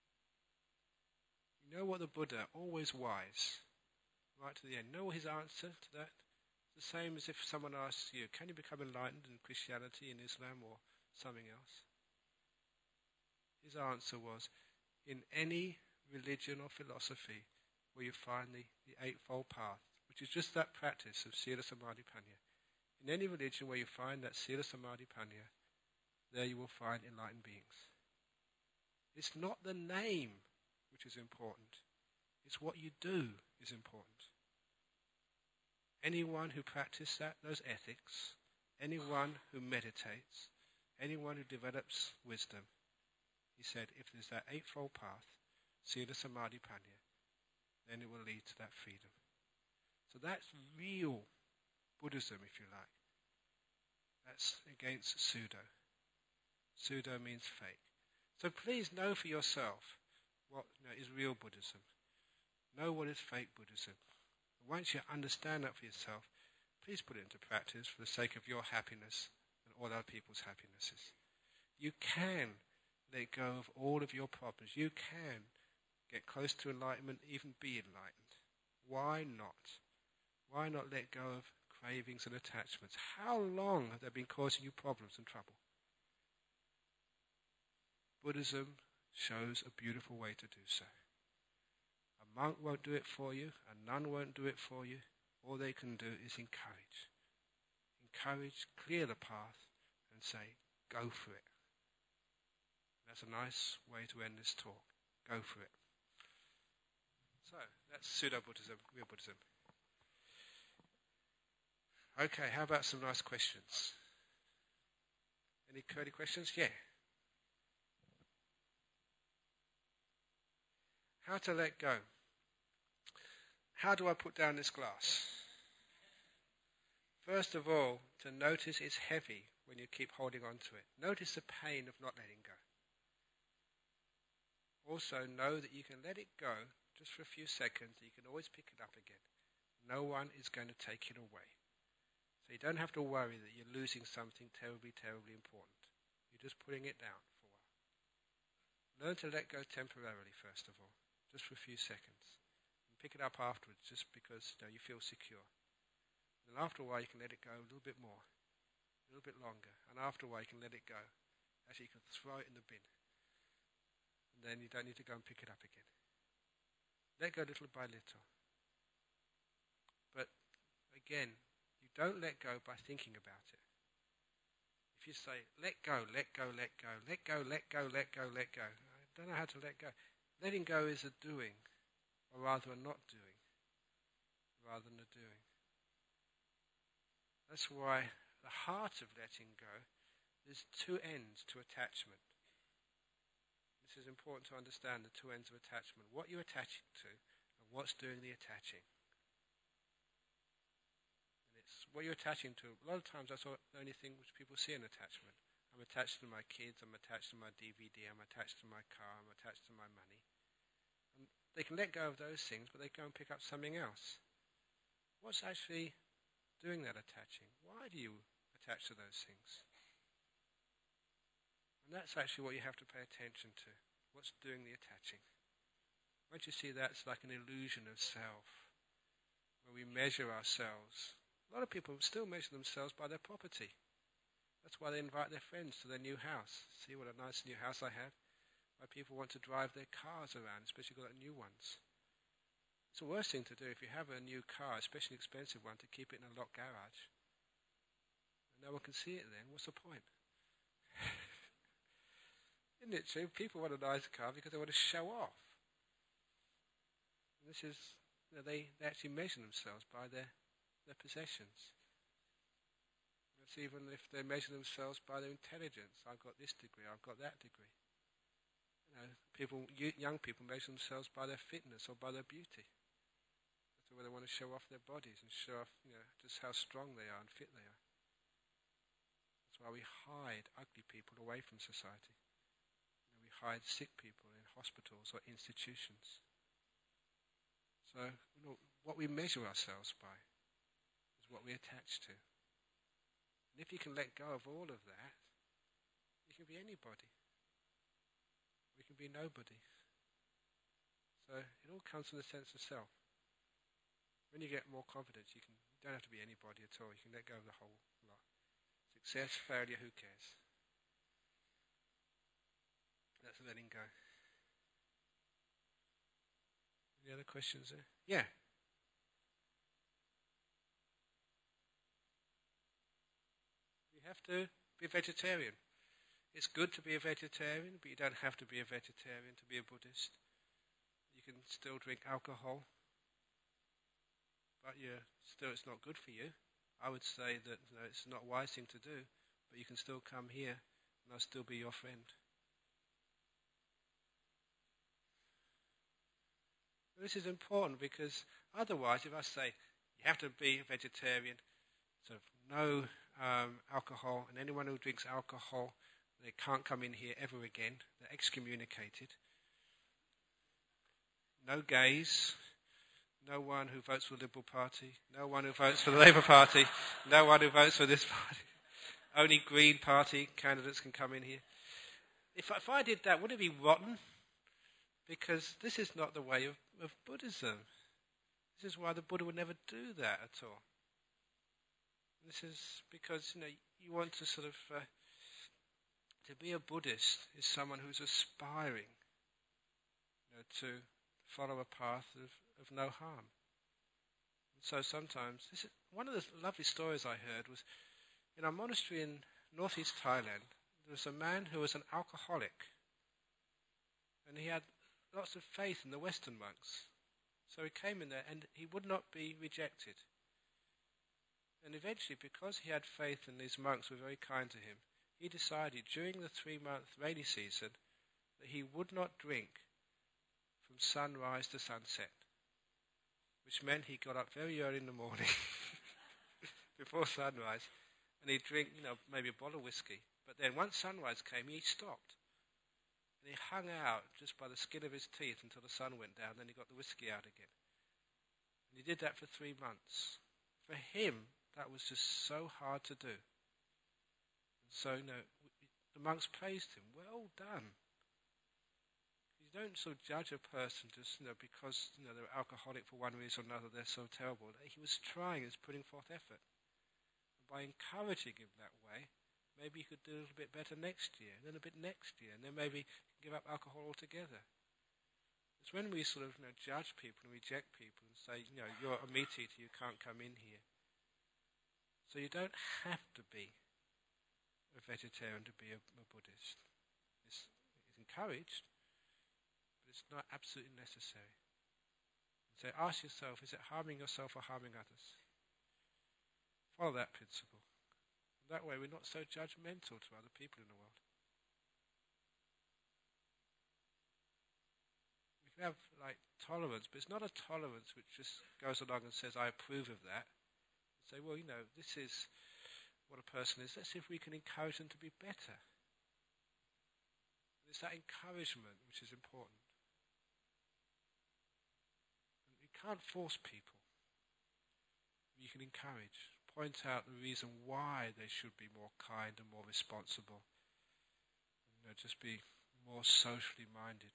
You know what the Buddha, always wise, right to the end, know his answer to that? It's the same as if someone asks you, can you become enlightened in Christianity, in Islam, or something else? His answer was, in any religion or philosophy where you find the, the Eightfold Path, which is just that practice of Sila Samadhi Panya. In any religion where you find that Sila Samadhi Panya, there you will find enlightened beings. It's not the name which is important. It's what you do is important. Anyone who practices that, those ethics, anyone who meditates, anyone who develops wisdom, he said, if there's that Eightfold Path, Sila Samadhi Panya, then it will lead to that freedom. So that's real Buddhism, if you like. That's against pseudo. Pseudo means fake. So please know for yourself what you know, is real Buddhism. Know what is fake Buddhism. Once you understand that for yourself, please put it into practice for the sake of your happiness and all other people's happinesses. You can let go of all of your problems. You can get close to enlightenment, even be enlightened. Why not? Why not let go of cravings and attachments? How long have they been causing you problems and trouble? Buddhism shows a beautiful way to do so. A monk won't do it for you. A nun won't do it for you. All they can do is encourage. Encourage, clear the path, and say, go for it. That's a nice way to end this talk. Go for it. So, that's pseudo-Buddhism, real Buddhism. Okay, how about some nice questions? Any curly questions? Yeah. How to let go. How do I put down this glass? First of all, to notice it's heavy when you keep holding on to it. Notice the pain of not letting go. Also, know that you can let it go just for a few seconds. You can always pick it up again. No one is going to take it away. So you don't have to worry that you're losing something terribly, terribly important. You're just putting it down for a while. Learn to let go temporarily, first of all, just for a few seconds. And pick it up afterwards just because you know, you feel secure. And after a while you can let it go a little bit more, a little bit longer. And after a while you can let it go. Actually you can throw it in the bin. And then you don't need to go and pick it up again. Let go little by little. But again, you don't let go by thinking about it. If you say, let go, let go, let go, let go, let go, let go, let go. I don't know how to let go. Letting go is a doing, or rather a not doing, rather than a doing. That's why the heart of letting go, there's two ends to attachment. This is important to understand, the two ends of attachment. What you're attaching to and what's doing the attaching. And it's what you're attaching to. A lot of times that's the only thing which people see in attachment. I'm attached to my kids, I'm attached to my D V D, I'm attached to my car, I'm attached to my money. And they can let go of those things, but they go and pick up something else. What's actually doing that attaching? Why do you attach to those things? And that's actually what you have to pay attention to. What's doing the attaching? Once you see that, it's like an illusion of self, where we measure ourselves. A lot of people still measure themselves by their property. That's why they invite their friends to their new house. See what a nice new house I have? Why people want to drive their cars around, especially got new ones. It's the worst thing to do if you have a new car, especially an expensive one, to keep it in a locked garage. And no one can see it then. What's the point? Isn't it true? People want a nice car because they want to show off. And this is, you know, they, they actually measure themselves by their, their possessions. It's even if they measure themselves by their intelligence. I've got this degree, I've got that degree. You know, people, young people measure themselves by their fitness or by their beauty. That's where they want to show off their bodies and show off, you know, just how strong they are and fit they are. That's why we hide ugly people away from society. You know, we hide sick people in hospitals or institutions. So, you know, what we measure ourselves by is what we attach to. And if you can let go of all of that, you can be anybody. We can be nobody. So it all comes from the sense of self. When you get more confidence, you can you don't have to be anybody at all. You can let go of the whole lot. Success, failure, who cares? That's letting go. Any other questions there? Yeah. You have to be a vegetarian. It's good to be a vegetarian, but you don't have to be a vegetarian to be a Buddhist. You can still drink alcohol, but you're still it's not good for you. I would say that you know, it's not a wise thing to do, but you can still come here and I'll still be your friend. This is important because otherwise, if I say you have to be a vegetarian, so no um, alcohol, and anyone who drinks alcohol, they can't come in here ever again. They're excommunicated. No gays, no one who votes for the Liberal Party, no one who votes for the Labour Party, no one who votes for this party. Only Green Party candidates can come in here. If, if I did that, would it be rotten? Because this is not the way of, of Buddhism. This is why the Buddha would never do that at all. This is because, you know, you want to sort of, uh, to be a Buddhist is someone who's aspiring, you know, to follow a path of, of no harm. And so sometimes, this is, one of the lovely stories I heard was, in a monastery in northeast Thailand, there was a man who was an alcoholic. And he had lots of faith in the Western monks. So he came in there and he would not be rejected. And eventually, because he had faith and these monks were very kind to him, he decided during the three-month rainy season that he would not drink from sunrise to sunset, which meant he got up very early in the morning before sunrise, and he'd drink, you know, maybe a bottle of whiskey. But then once sunrise came, he stopped. And he hung out just by the skin of his teeth until the sun went down, then he got the whiskey out again. And he did that for three months. For him, that was just so hard to do. And so, you know, the monks praised him. Well done. You don't sort of judge a person just, you know, because, you know, they're alcoholic for one reason or another, they're so terrible. He was trying, he was putting forth effort. And by encouraging him that way, maybe he could do a little bit better next year, and then a bit next year, and then maybe give up alcohol altogether. It's when we sort of, you know, judge people and reject people and say, you know, you're a meat eater, you can't come in here. So you don't have to be a vegetarian to be a, a Buddhist. It's, it's encouraged, but it's not absolutely necessary. So ask yourself, is it harming yourself or harming others? Follow that principle. That way we're not so judgmental to other people in the world. We can have like tolerance, but it's not a tolerance which just goes along and says, I approve of that. Say, well, you know, this is what a person is. Let's see if we can encourage them to be better. It's that encouragement which is important. And you can't force people. You can encourage. Point out the reason why they should be more kind and more responsible. You know, just be more socially minded.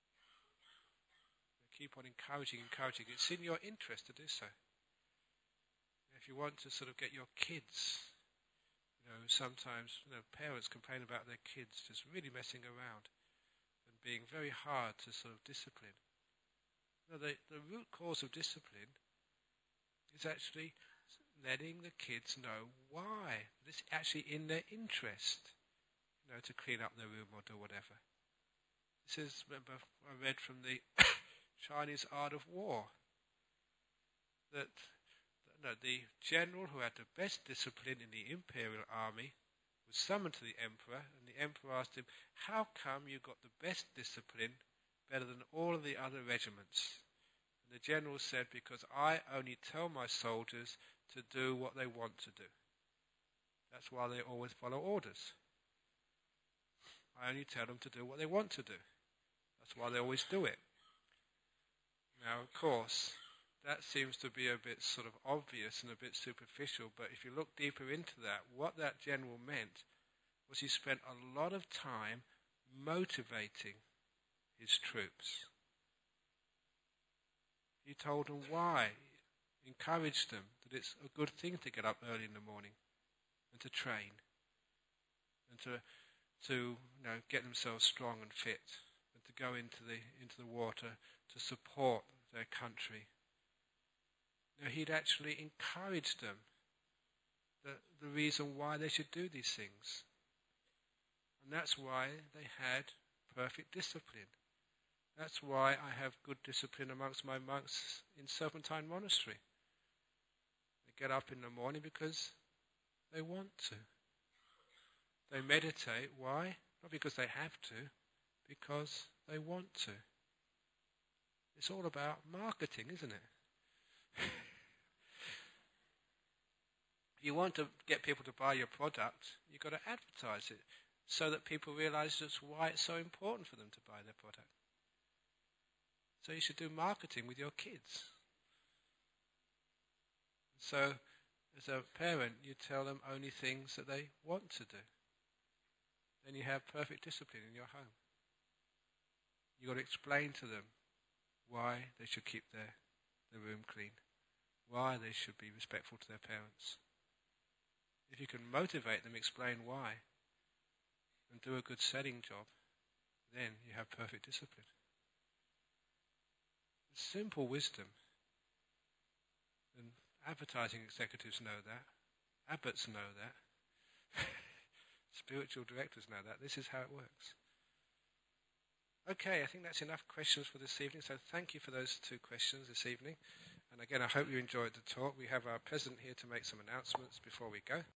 You keep on encouraging, encouraging. It's in your interest to do so. If you want to sort of get your kids, you know, sometimes you know, parents complain about their kids just really messing around and being very hard to sort of discipline. You know, the, the root cause of discipline is actually letting the kids know why. It's actually in their interest, you know, to clean up their room or do whatever. This is, remember, I read from the Chinese Art of War, that no, the general who had the best discipline in the imperial army was summoned to the emperor, and the emperor asked him, how come you got the best discipline better than all of the other regiments? And the general said, because I only tell my soldiers to do what they want to do. That's why they always follow orders. I only tell them to do what they want to do. That's why they always do it. Now, of course, that seems to be a bit sort of obvious and a bit superficial, but if you look deeper into that, what that general meant was he spent a lot of time motivating his troops. He told them why, encouraged them that it's a good thing to get up early in the morning and to train and to to you know get themselves strong and fit and to go into the into the water to support their country. Now, he'd actually encouraged them the the reason why they should do these things. And that's why they had perfect discipline. That's why I have good discipline amongst my monks in Serpentine Monastery. They get up in the morning because they want to. They meditate. Why? Not because they have to, because they want to. It's all about marketing, isn't it? If you want to get people to buy your product, you've got to advertise it so that people realize that's why it's so important for them to buy their product. So you should do marketing with your kids. So, as a parent, you tell them only things that they want to do. Then you have perfect discipline in your home. You've got to explain to them why they should keep their, their room clean, why they should be respectful to their parents. If you can motivate them, explain why, and do a good setting job, then you have perfect discipline. Simple wisdom. And advertising executives know that. Abbots know that. Spiritual directors know that. This is how it works. Okay, I think that's enough questions for this evening. So thank you for those two questions this evening. And again, I hope you enjoyed the talk. We have our president here to make some announcements before we go.